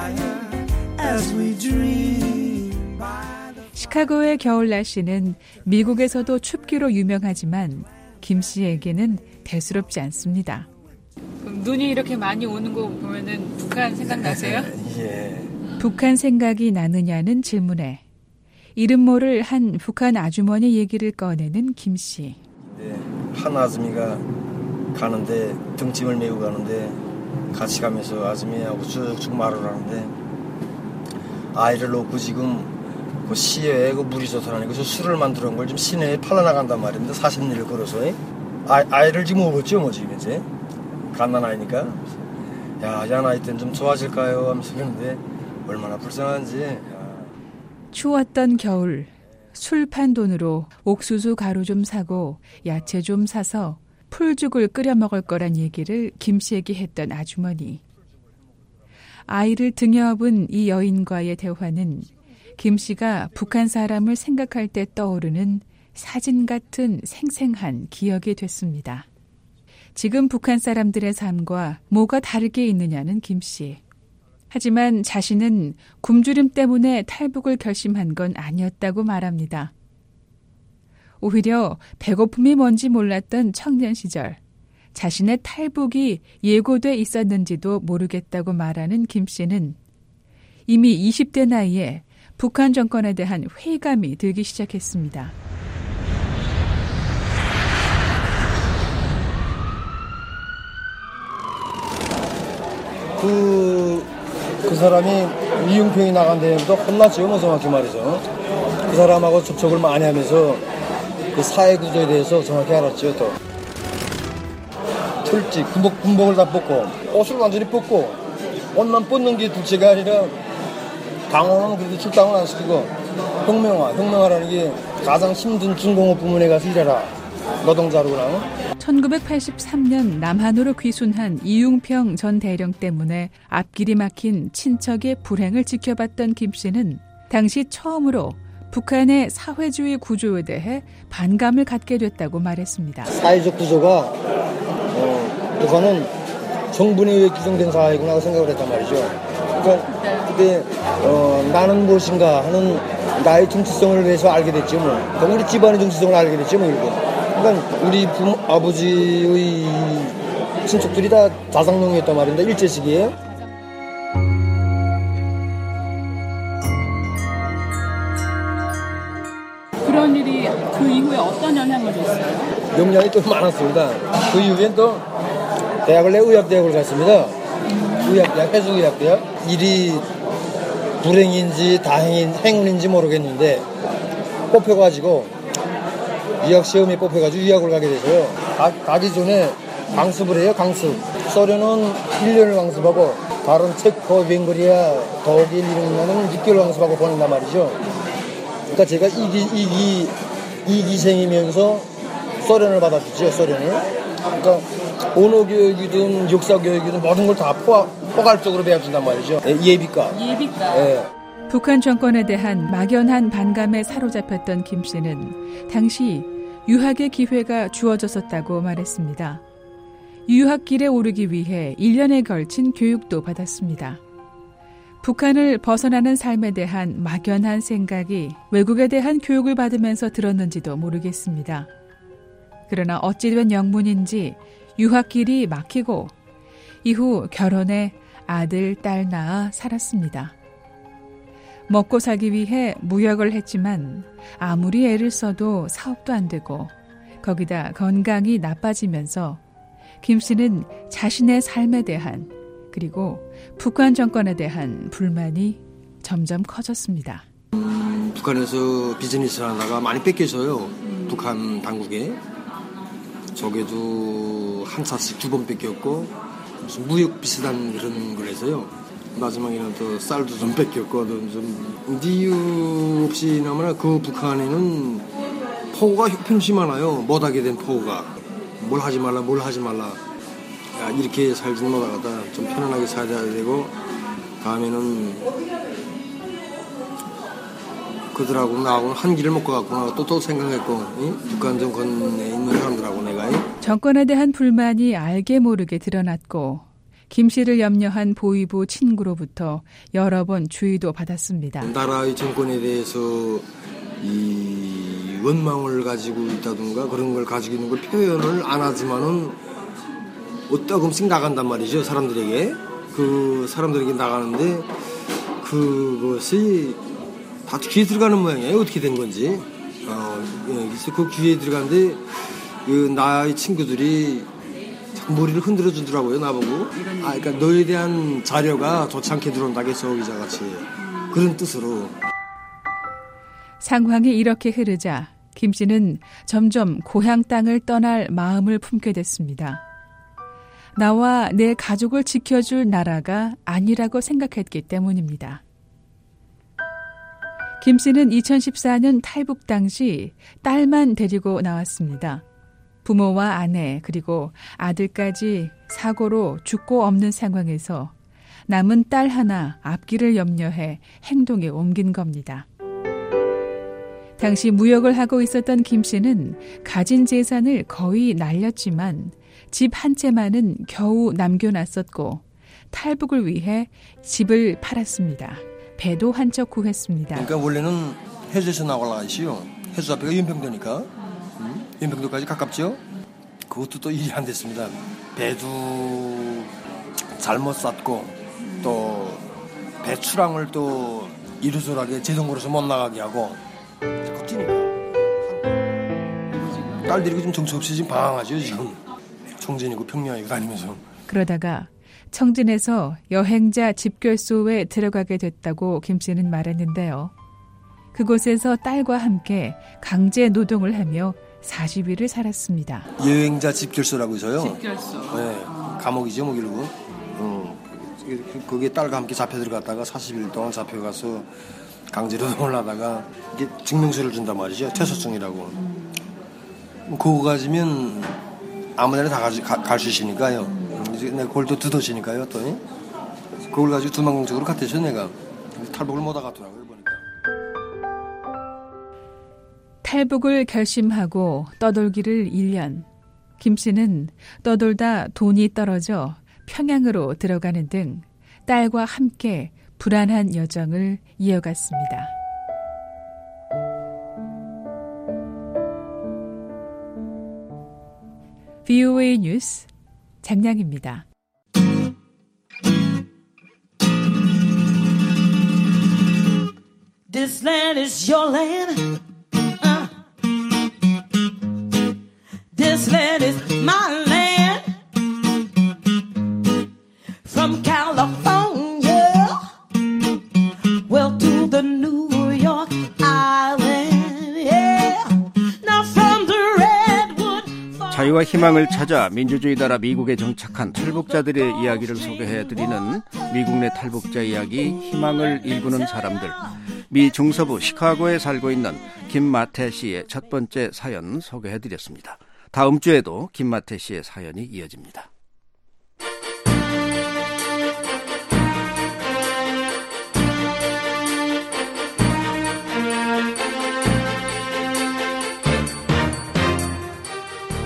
시카고의 겨울 날씨는 미국에서도 춥기로 유명하지만 김 씨에게는 대수롭지 않습니다. 그럼 눈이 이렇게 많이 오는 거 보면은 북한 생각나세요? 예. 북한 생각이 나느냐는 질문에 이름 모를 한 북한 아주머니 얘기를 꺼내는 김 씨. 네, 한 아줌이가 가는데 등짐을 메고 가는데 같이 가면서 아줌이하고 쭉쭉 말을 하는데 아이를 놓고 지금 그 시외에 그 물이 좋다라니 그 술을 만들어 온 걸 지금 시내에 팔아 나간단 말입니다. 사십 리를 걸어서 아이, 아이를 지금 업었죠 뭐 지금 이제 갓난아이니까 야, 야 나이 때는 좀 좋아질까요 하면서 그러는데 얼마나 불쌍한지. 야. 추웠던 겨울 술 판 돈으로 옥수수 가루 좀 사고 야채 좀 사서 풀죽을 끓여 먹을 거란 얘기를 김 씨에게 했던 아주머니. 아이를 등에 업은 이 여인과의 대화는 김 씨가 북한 사람을 생각할 때 떠오르는 사진 같은 생생한 기억이 됐습니다. 지금 북한 사람들의 삶과 뭐가 다르게 있느냐는 김 씨. 하지만 자신은 굶주림 때문에 탈북을 결심한 건 아니었다고 말합니다. 오히려 배고픔이 뭔지 몰랐던 청년 시절, 자신의 탈북이 예고돼 있었는지도 모르겠다고 말하는 김 씨는 이미 이십 대 나이에 북한 정권에 대한 회의감이 들기 시작했습니다. 그, 그 사람이 이용평이 나간 데부터 혼났죠, 뭐 정확히 말이죠. 그 사람하고 접촉을 많이 하면서 그 사회 구조에 대해서 정확히 알았죠, 또. 틀지, 군복, 군복을 다 벗고, 옷을 완전히 벗고, 옷만 벗는 게 둘째가 아니라, 당원은 그래도 출당을 안 시키고, 혁명화, 혁명화라는 게 가장 힘든 중공업 부문에 가서 일해라. 노동자로구나. 천구백팔십삼 년 남한으로 귀순한 이용평 전 대령 때문에 앞길이 막힌 친척의 불행을 지켜봤던 김 씨는 당시 처음으로 북한의 사회주의 구조에 대해 반감을 갖게 됐다고 말했습니다. 사회적 구조가 어, 북한은 정부에 의해 규정된 사회구나 생각을 했단 말이죠. 그러니까 그때 어, 나는 무엇인가 하는 나의 정체성을 위해서 알게 됐지 뭐. 그러니까 우리 집안의 정체성을 알게 됐지 뭐. 이렇게. 그러니까 우리 부모, 아버지의 친척들이 다 자상농이었단 말입니다. 일제 시기에. 그런 일이 그 이후에 어떤 영향을 줬어요? 영향이 또 많았습니다. 그 이후엔 또 대학을 내 의학대학을 갔습니다. 의학대학, 해수의학대학. 일이 불행인지 다행인 행운인지 모르겠는데 뽑혀가지고 유학시험에 뽑혀가지고 유학을 가게 돼서요. 가, 가기 전에 강습을 해요, 강습. 소련은 일 년을 강습하고 다른 체코, 벵거리아, 독일 이런 나라는 육 개월 강습하고 보낸단 말이죠. 그러니까 제가 이기, 이기, 이기생이면서 소련을 받아주죠, 소련을. 그러니까 언어 교육이든 역사 교육이든 모든 걸 다 포함, 포괄적으로 배워준단 말이죠. 예, 예비과. 예비과. 예. 북한 정권에 대한 막연한 반감에 사로잡혔던 김 씨는 당시 유학의 기회가 주어졌었다고 말했습니다. 유학길에 오르기 위해 일 년에 걸친 교육도 받았습니다. 북한을 벗어나는 삶에 대한 막연한 생각이 외국에 대한 교육을 받으면서 들었는지도 모르겠습니다. 그러나 어찌된 영문인지 유학길이 막히고 이후 결혼해 아들, 딸 낳아 살았습니다. 먹고 살기 위해 무역을 했지만 아무리 애를 써도 사업도 안 되고 거기다 건강이 나빠지면서 김 씨는 자신의 삶에 대한 그리고 북한 정권에 대한 불만이 점점 커졌습니다. 음, 북한에서 비즈니스 하다가 많이 뺏겨서요. 음. 북한 당국에. 저게도 한 차씩 두 번 뺏겼고 무슨 무역 비슷한 그런 걸 해서요. 마지막에는 또 쌀도 좀 뺏겼고 좀 이유 없이 나면 그 북한에는 포고가 형편없이 많아요. 못하게 된 포고가. 뭘 하지 말라 뭘 하지 말라. 야, 이렇게 살지 못하겠다. 좀 편안하게 살아야 되고 다음에는 그들하고 나하고는 한 길을 못 가겠구나 또 또 생각했고 이? 북한 정권에 있는 사람들하고 내가 이? 정권에 대한 불만이 알게 모르게 드러났고 김 씨를 염려한 보위부 친구로부터 여러 번 주의도 받았습니다. 나라의 정권에 대해서 이 원망을 가지고 있다든가 그런 걸 가지고 있는 걸 표현을 안 하지만은 어떠금씩 나간단 말이죠. 사람들에게 그 사람들에게 나가는데 그것이 다 귀에 들어가는 모양이에요. 어떻게 된 건지. 어, 그래서 그 귀에 들어가는데 그 나의 친구들이 머리를 흔들어 주더라고요. 나보고. 아, 그러니까 너에 대한 자료가 좋지 않게 들어온다겠어 기자같이. 그런 뜻으로. 상황이 이렇게 흐르자 김 씨는 점점 고향 땅을 떠날 마음을 품게 됐습니다. 나와 내 가족을 지켜줄 나라가 아니라고 생각했기 때문입니다. 김 씨는 이천십사 년 탈북 당시 딸만 데리고 나왔습니다. 부모와 아내 그리고 아들까지 사고로 죽고 없는 상황에서 남은 딸 하나 앞길을 염려해 행동에 옮긴 겁니다. 당시 무역을 하고 있었던 김 씨는 가진 재산을 거의 날렸지만 집 한 채만은 겨우 남겨놨었고 탈북을 위해 집을 팔았습니다. 배도 한 척 구했습니다. 그러니까 원래는 해주에서 나올라가시오. 해주 앞에가 연평도니까 음? 연평도까지 가깝죠. 그것도 또 일이 안 됐습니다. 배도 잘못 쌌고 또 배출항을 또 이루저루하게 제동으로서 못 나가게 하고 자꾸 뛰니까 딸들이 좀 정처없이 지금 방황하죠. 지금 청진이고 평양이고 다니면서. 그러다가 청진에서 여행자 집결소에 들어가게 됐다고 김 씨는 말했는데요. 그곳에서 딸과 함께 강제 노동을 하며 사십 일을 살았습니다. 여행자 집결소라고 해서요. 집결소. 네, 감옥이죠, 뭐 결국. 어, 거기에 딸과 함께 잡혀 들어갔다가 사십 일 동안 잡혀가서 강제 노동을 하다가 이게 증명서를 준단 말이죠. 퇴소증이라고. 그거 가지면 아무데나 다 갈 수 있으니까요. 이제 내가 그걸 또 두더지니까요, 또. 그걸 가지고 두망공적으로 갔대죠, 내가. 탈북을 못 하겠더라고요, 보니까. 탈북을 결심하고 떠돌기를 일 년. 김 씨는 떠돌다 돈이 떨어져 평양으로 들어가는 등 딸과 함께 불안한 여정을 이어갔습니다. 브이오에이 뉴스 장량입니다. This land is your land. Uh. This land is my land. From California, well to the New York Island. Yeah. Now from the redwood. 자유와 희망을 찾아 민주주의 나라 미국에 정착한 탈북자들의 이야기를 소개해드리는 미국 내 탈북자 이야기 희망을 일구는 사람들. 미 중서부 시카고에 살고 있는 김마태 씨의 첫 번째 사연 소개해드렸습니다. 다음 주에도 김마태 씨의 사연이 이어집니다.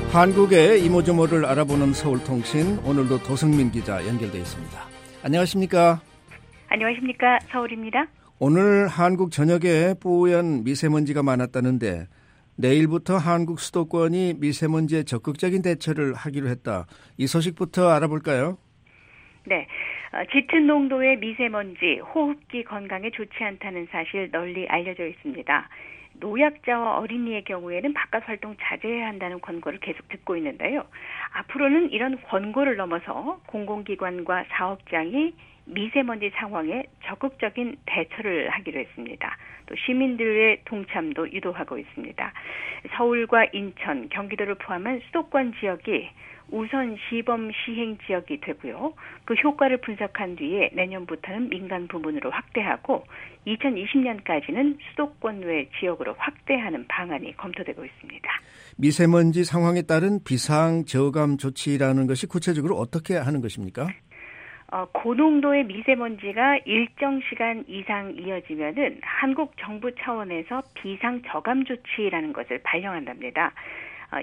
한국의 이모저모를 알아보는 서울통신, 오늘도 도승민 기자 연결되어 있습니다. 안녕하십니까? 안녕하십니까? 서울입니다. 오늘 한국 전역에 뿌연 미세먼지가 많았다는데 내일부터 한국 수도권이 미세먼지에 적극적인 대처를 하기로 했다. 이 소식부터 알아볼까요? 네. 어, 짙은 농도의 미세먼지, 호흡기 건강에 좋지 않다는 사실 널리 알려져 있습니다. 노약자와 어린이의 경우에는 바깥 활동 자제해야 한다는 권고를 계속 듣고 있는데요. 앞으로는 이런 권고를 넘어서 공공기관과 사업장이 미세먼지 상황에 적극적인 대처를 하기로 했습니다. 또 시민들의 동참도 유도하고 있습니다. 서울과 인천, 경기도를 포함한 수도권 지역이 우선 시범 시행 지역이 되고요. 그 효과를 분석한 뒤에 내년부터는 민간 부문으로 확대하고 이천이십 년까지는 수도권 외 지역으로 확대하는 방안이 검토되고 있습니다. 미세먼지 상황에 따른 비상 저감 조치라는 것이 구체적으로 어떻게 하는 것입니까? 어, 고농도의 미세먼지가 일정 시간 이상 이어지면은 한국 정부 차원에서 비상 저감 조치라는 것을 발령한답니다. 어,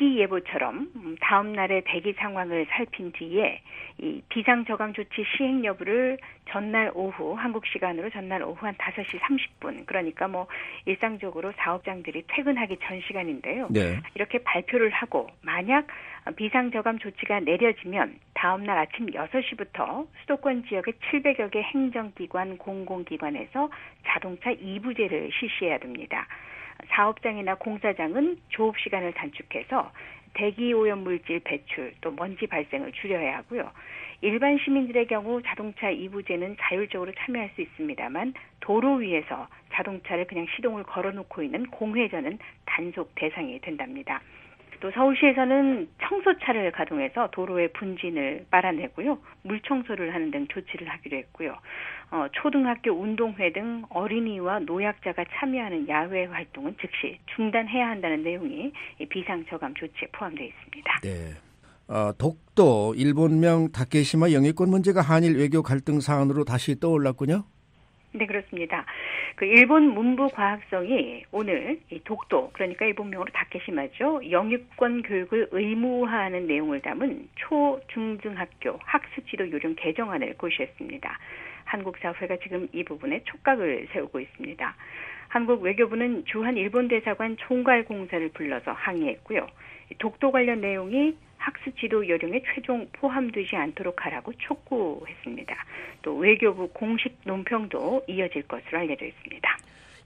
일기예보처럼 다음 날의 대기 상황을 살핀 뒤에 이 비상저감 조치 시행 여부를 전날 오후, 한국 시간으로 전날 오후 한 다섯 시 삼십 분, 그러니까 뭐 일상적으로 사업장들이 퇴근하기 전 시간인데요. 네. 이렇게 발표를 하고 만약 비상저감 조치가 내려지면 다음 날 아침 여섯 시부터 수도권 지역의 칠백여 개 행정기관, 공공기관에서 자동차 이부제를 실시해야 됩니다. 사업장이나 공사장은 조업 시간을 단축해서 대기 오염 물질 배출, 또 먼지 발생을 줄여야 하고요. 일반 시민들의 경우 자동차 이부제는 자율적으로 참여할 수 있습니다만 도로 위에서 자동차를 그냥 시동을 걸어놓고 있는 공회전은 단속 대상이 된답니다. 또 서울시에서는 청소차를 가동해서 도로의 분진을 빨아내고요. 물 청소를 하는 등 조치를 하기로 했고요. 어, 초등학교 운동회 등 어린이와 노약자가 참여하는 야외 활동은 즉시 중단해야 한다는 내용이 비상저감 조치에 포함되어 있습니다. 네. 어, 독도, 일본명 다케시마 영유권 문제가 한일 외교 갈등 사안으로 다시 떠올랐군요. 네, 그렇습니다. 그 일본 문부과학성이 오늘 이 독도, 그러니까 일본명으로 다케시마죠, 영유권 교육을 의무화하는 내용을 담은 초, 중등학교 학습지도 요령 개정안을 고시했습니다. 한국 사회가 지금 이 부분에 촉각을 세우고 있습니다. 한국 외교부는 주한 일본 대사관 총괄공사를 불러서 항의했고요. 독도 관련 내용이 학습지도 요령에 최종 포함되지 않도록 하라고 촉구했습니다. 또 외교부 공식 논평도 이어질 것으로 알려져 있습니다.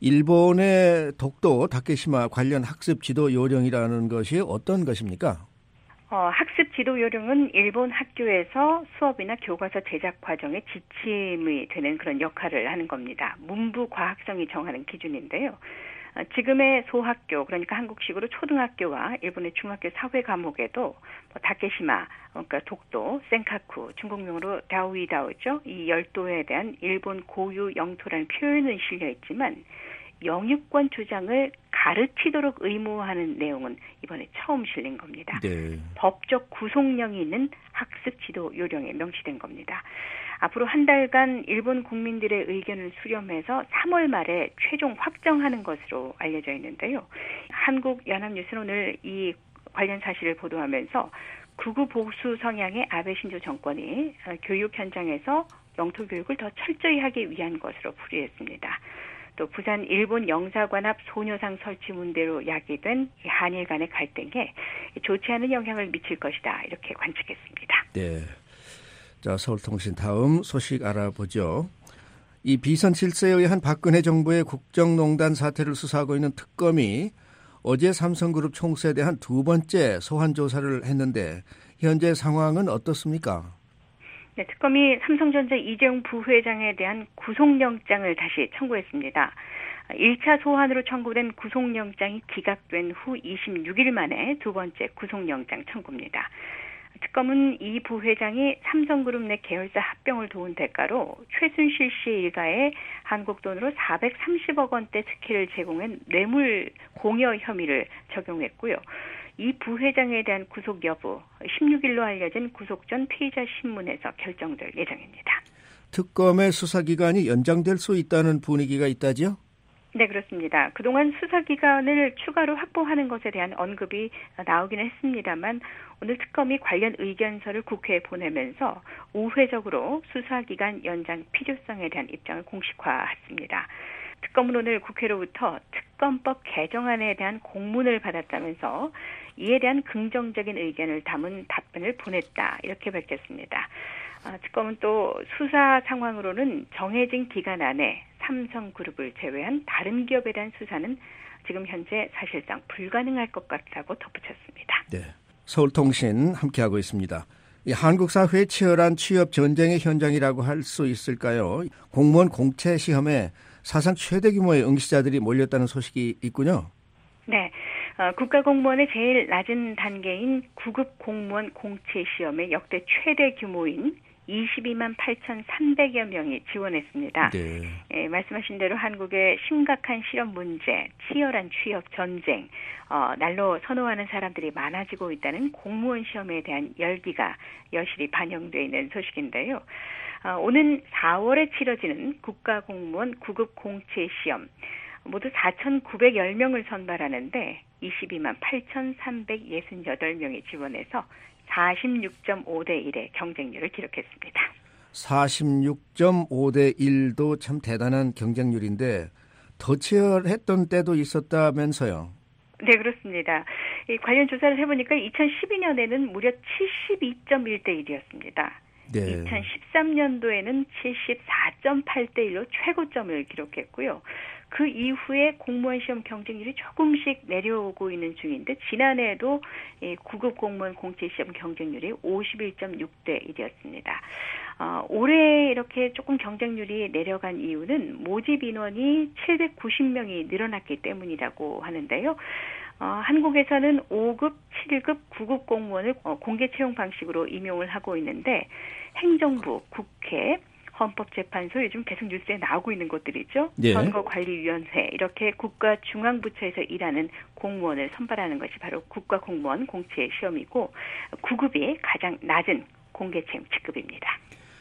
일본의 독도, 다케시마 관련 학습지도 요령이라는 것이 어떤 것입니까? 어, 학습 지도 요령은 일본 학교에서 수업이나 교과서 제작 과정의 지침이 되는 그런 역할을 하는 겁니다. 문부과학성이 정하는 기준인데요. 어, 지금의 소학교, 그러니까 한국식으로 초등학교와 일본의 중학교 사회 과목에도 뭐 다케시마, 그러니까 독도, 센카쿠, 중국명으로 다오이다오죠. 이 열도에 대한 일본 고유 영토라는 표현은 실려 있지만 영유권 주장을 가르치도록 의무화하는 내용은 이번에 처음 실린 겁니다. 네. 법적 구속력이 있는 학습 지도 요령에 명시된 겁니다. 앞으로 한 달간 일본 국민들의 의견을 수렴해서 삼월 말에 최종 확정하는 것으로 알려져 있는데요. 한국연합뉴스는 오늘 이 관련 사실을 보도하면서 극우 보수 성향의 아베 신조 정권이 교육 현장에서 영토 교육을 더 철저히 하기 위한 것으로 풀이했습니다. 또 부산 일본 영사관 앞 소녀상 설치 문제로 야기된 한일 간의 갈등에 좋지 않은 영향을 미칠 것이다, 이렇게 관측했습니다. 네. 자, 서울통신 다음 소식 알아보죠. 이 비선 실세에 의한 박근혜 정부의 국정농단 사태를 수사하고 있는 특검이 어제 삼성그룹 총수에 대한 두 번째 소환 조사를 했는데 현재 상황은 어떻습니까? 네, 특검이 삼성전자 이재용 부회장에 대한 구속영장을 다시 청구했습니다. 일 차 소환으로 청구된 구속영장이 기각된 후 이십육 일 만에 두 번째 구속영장 청구입니다. 특검은 이 부회장이 삼성그룹 내 계열사 합병을 도운 대가로 최순실 씨 일가에 한국 돈으로 사백삼십억 원대 특혜를 제공한 뇌물 공여 혐의를 적용했고요. 이 부회장에 대한 구속 여부 십육 일로 알려진 구속 전 피의자 신문에서 결정될 예정입니다. 특검의 수사기간이 연장될 수 있다는 분위기가 있다지요? 네, 그렇습니다. 그동안 수사기관을 추가로 확보하는 것에 대한 언급이 나오기는 했습니다만 오늘 특검이 관련 의견서를 국회에 보내면서 우회적으로 수사기간 연장 필요성에 대한 입장을 공식화했습니다. 특검은 오늘 국회로부터 특검법 개정안에 대한 공문을 받았다면서 이에 대한 긍정적인 의견을 담은 답변을 보냈다 이렇게 밝혔습니다. 아, 특검은 또 수사 상황으로는 정해진 기간 안에 삼성그룹을 제외한 다른 기업에 대한 수사는 지금 현재 사실상 불가능할 것 같다고 덧붙였습니다. 네, 서울통신 함께하고 있습니다. 이 한국 사회의 치열한 취업 전쟁의 현장이라고 할 수 있을까요? 공무원 공채 시험에 사상 최대 규모의 응시자들이 몰렸다는 소식이 있군요. 네, 어, 국가공무원의 제일 낮은 단계인 구급 공무원 공채 시험에 역대 최대 규모인 이십이만 팔천삼백여 명이 지원했습니다. 네. 예, 말씀하신 대로 한국의 심각한 실업 문제, 치열한 취업 전쟁, 어, 날로 선호하는 사람들이 많아지고 있다는 공무원 시험에 대한 열기가 여실히 반영되어 있는 소식인데요. 어, 오는 사월에 치러지는 국가공무원 구급 공채 시험 모두 사천구백십 명을 선발하는데 이십이만 팔천삼백육십팔 명이 지원해서 사십육 점 오 대 일의 경쟁률을 기록했습니다. 사십육 점 오 대 일도 참 대단한 경쟁률인데 더 치열했던 때도 있었다면서요? 네, 그렇습니다. 이 관련 조사를 해보니까 이천십이 년에는 무려 칠십이 점 일 대 일이었습니다. 네. 이천십삼 년도에는 칠십사 점 팔 대 일로 최고점을 기록했고요. 그 이후에 공무원 시험 경쟁률이 조금씩 내려오고 있는 중인데 지난해에도 구급 공무원 공채 시험 경쟁률이 오십일 점 육 대 일이었습니다. 어, 올해 이렇게 조금 경쟁률이 내려간 이유는 모집 인원이 칠백구십 명이 늘어났기 때문이라고 하는데요. 어, 한국에서는 오 급, 칠 급, 구 급 공무원을 어, 공개 채용 방식으로 임용을 하고 있는데 행정부, 국회, 헌법재판소 요즘 계속 뉴스에 나오고 있는 곳들이죠. 네. 선거관리위원회 이렇게 국가 중앙부처에서 일하는 공무원을 선발하는 것이 바로 국가공무원 공채 시험이고 구 급이 가장 낮은 공개 채용 직급입니다.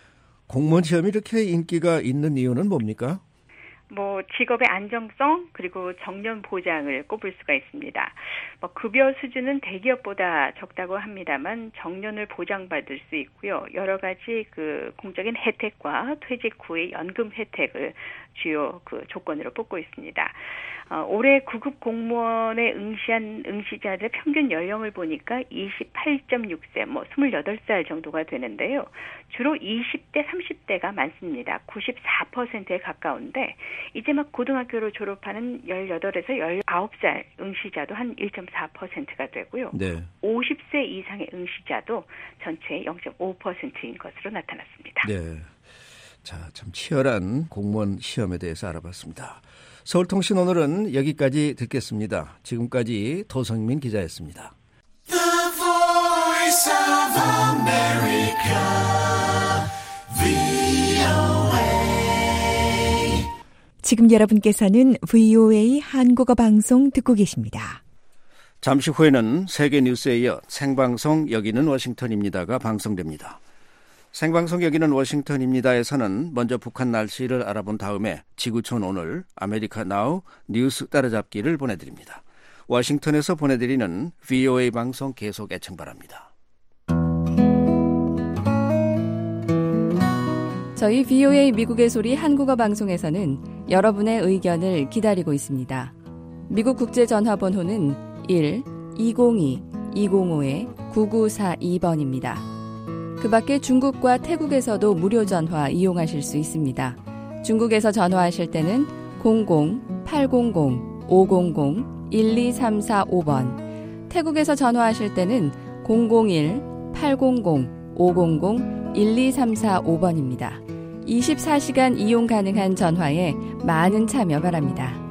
공무원 시험이 이렇게 인기가 있는 이유는 뭡니까? 뭐 직업의 안정성 그리고 정년 보장을 꼽을 수가 있습니다. 뭐 급여 수준은 대기업보다 적다고 합니다만 정년을 보장받을 수 있고요. 여러 가지 그 공적인 혜택과 퇴직 후의 연금 혜택을 주요 그 조건으로 뽑고 있습니다. 어, 올해 구 급 공무원에 응시한 응시자들의 평균 연령을 보니까 이십팔 점 육 세, 뭐 스물여덟 살 정도가 되는데요. 주로 이십 대, 삼십 대가 많습니다. 구십사 퍼센트에 가까운데 이제 막 고등학교를 졸업하는 열여덟에서 열아홉 살 응시자도 한 일 점 사 퍼센트가 되고요. 네. 오십 세 이상의 응시자도 전체의 영 점 오 퍼센트인 것으로 나타났습니다. 네. 자, 참 치열한 공무원 시험에 대해서 알아봤습니다. 서울통신 오늘은 여기까지 듣겠습니다. 지금까지 도성민 기자였습니다. The Voice of America, 브이오에이. 지금 여러분께서는 브이오에이 한국어 방송 듣고 계십니다. 잠시 후에는 세계 뉴스에 이어 생방송 여기는 워싱턴입니다가 방송됩니다. 생방송 여기는 워싱턴입니다에서는 먼저 북한 날씨를 알아본 다음에 지구촌 오늘 아메리카 나우 뉴스 따라잡기를 보내드립니다. 워싱턴에서 보내드리는 브이오에이 방송 계속 애청 바랍니다. 저희 브이오에이 미국의 소리 한국어 방송에서는 여러분의 의견을 기다리고 있습니다. 미국 국제전화번호는 일 이공이 이공오 구구사이 번입니다. 그 밖에 중국과 태국에서도 무료 전화 이용하실 수 있습니다. 중국에서 전화하실 때는 공공 팔공공 오공공 일이삼사오 번, 태국에서 전화하실 때는 공공일 팔공공 오공공 일이삼사오 번입니다. 이십사 시간 이용 가능한 전화에 많은 참여 바랍니다.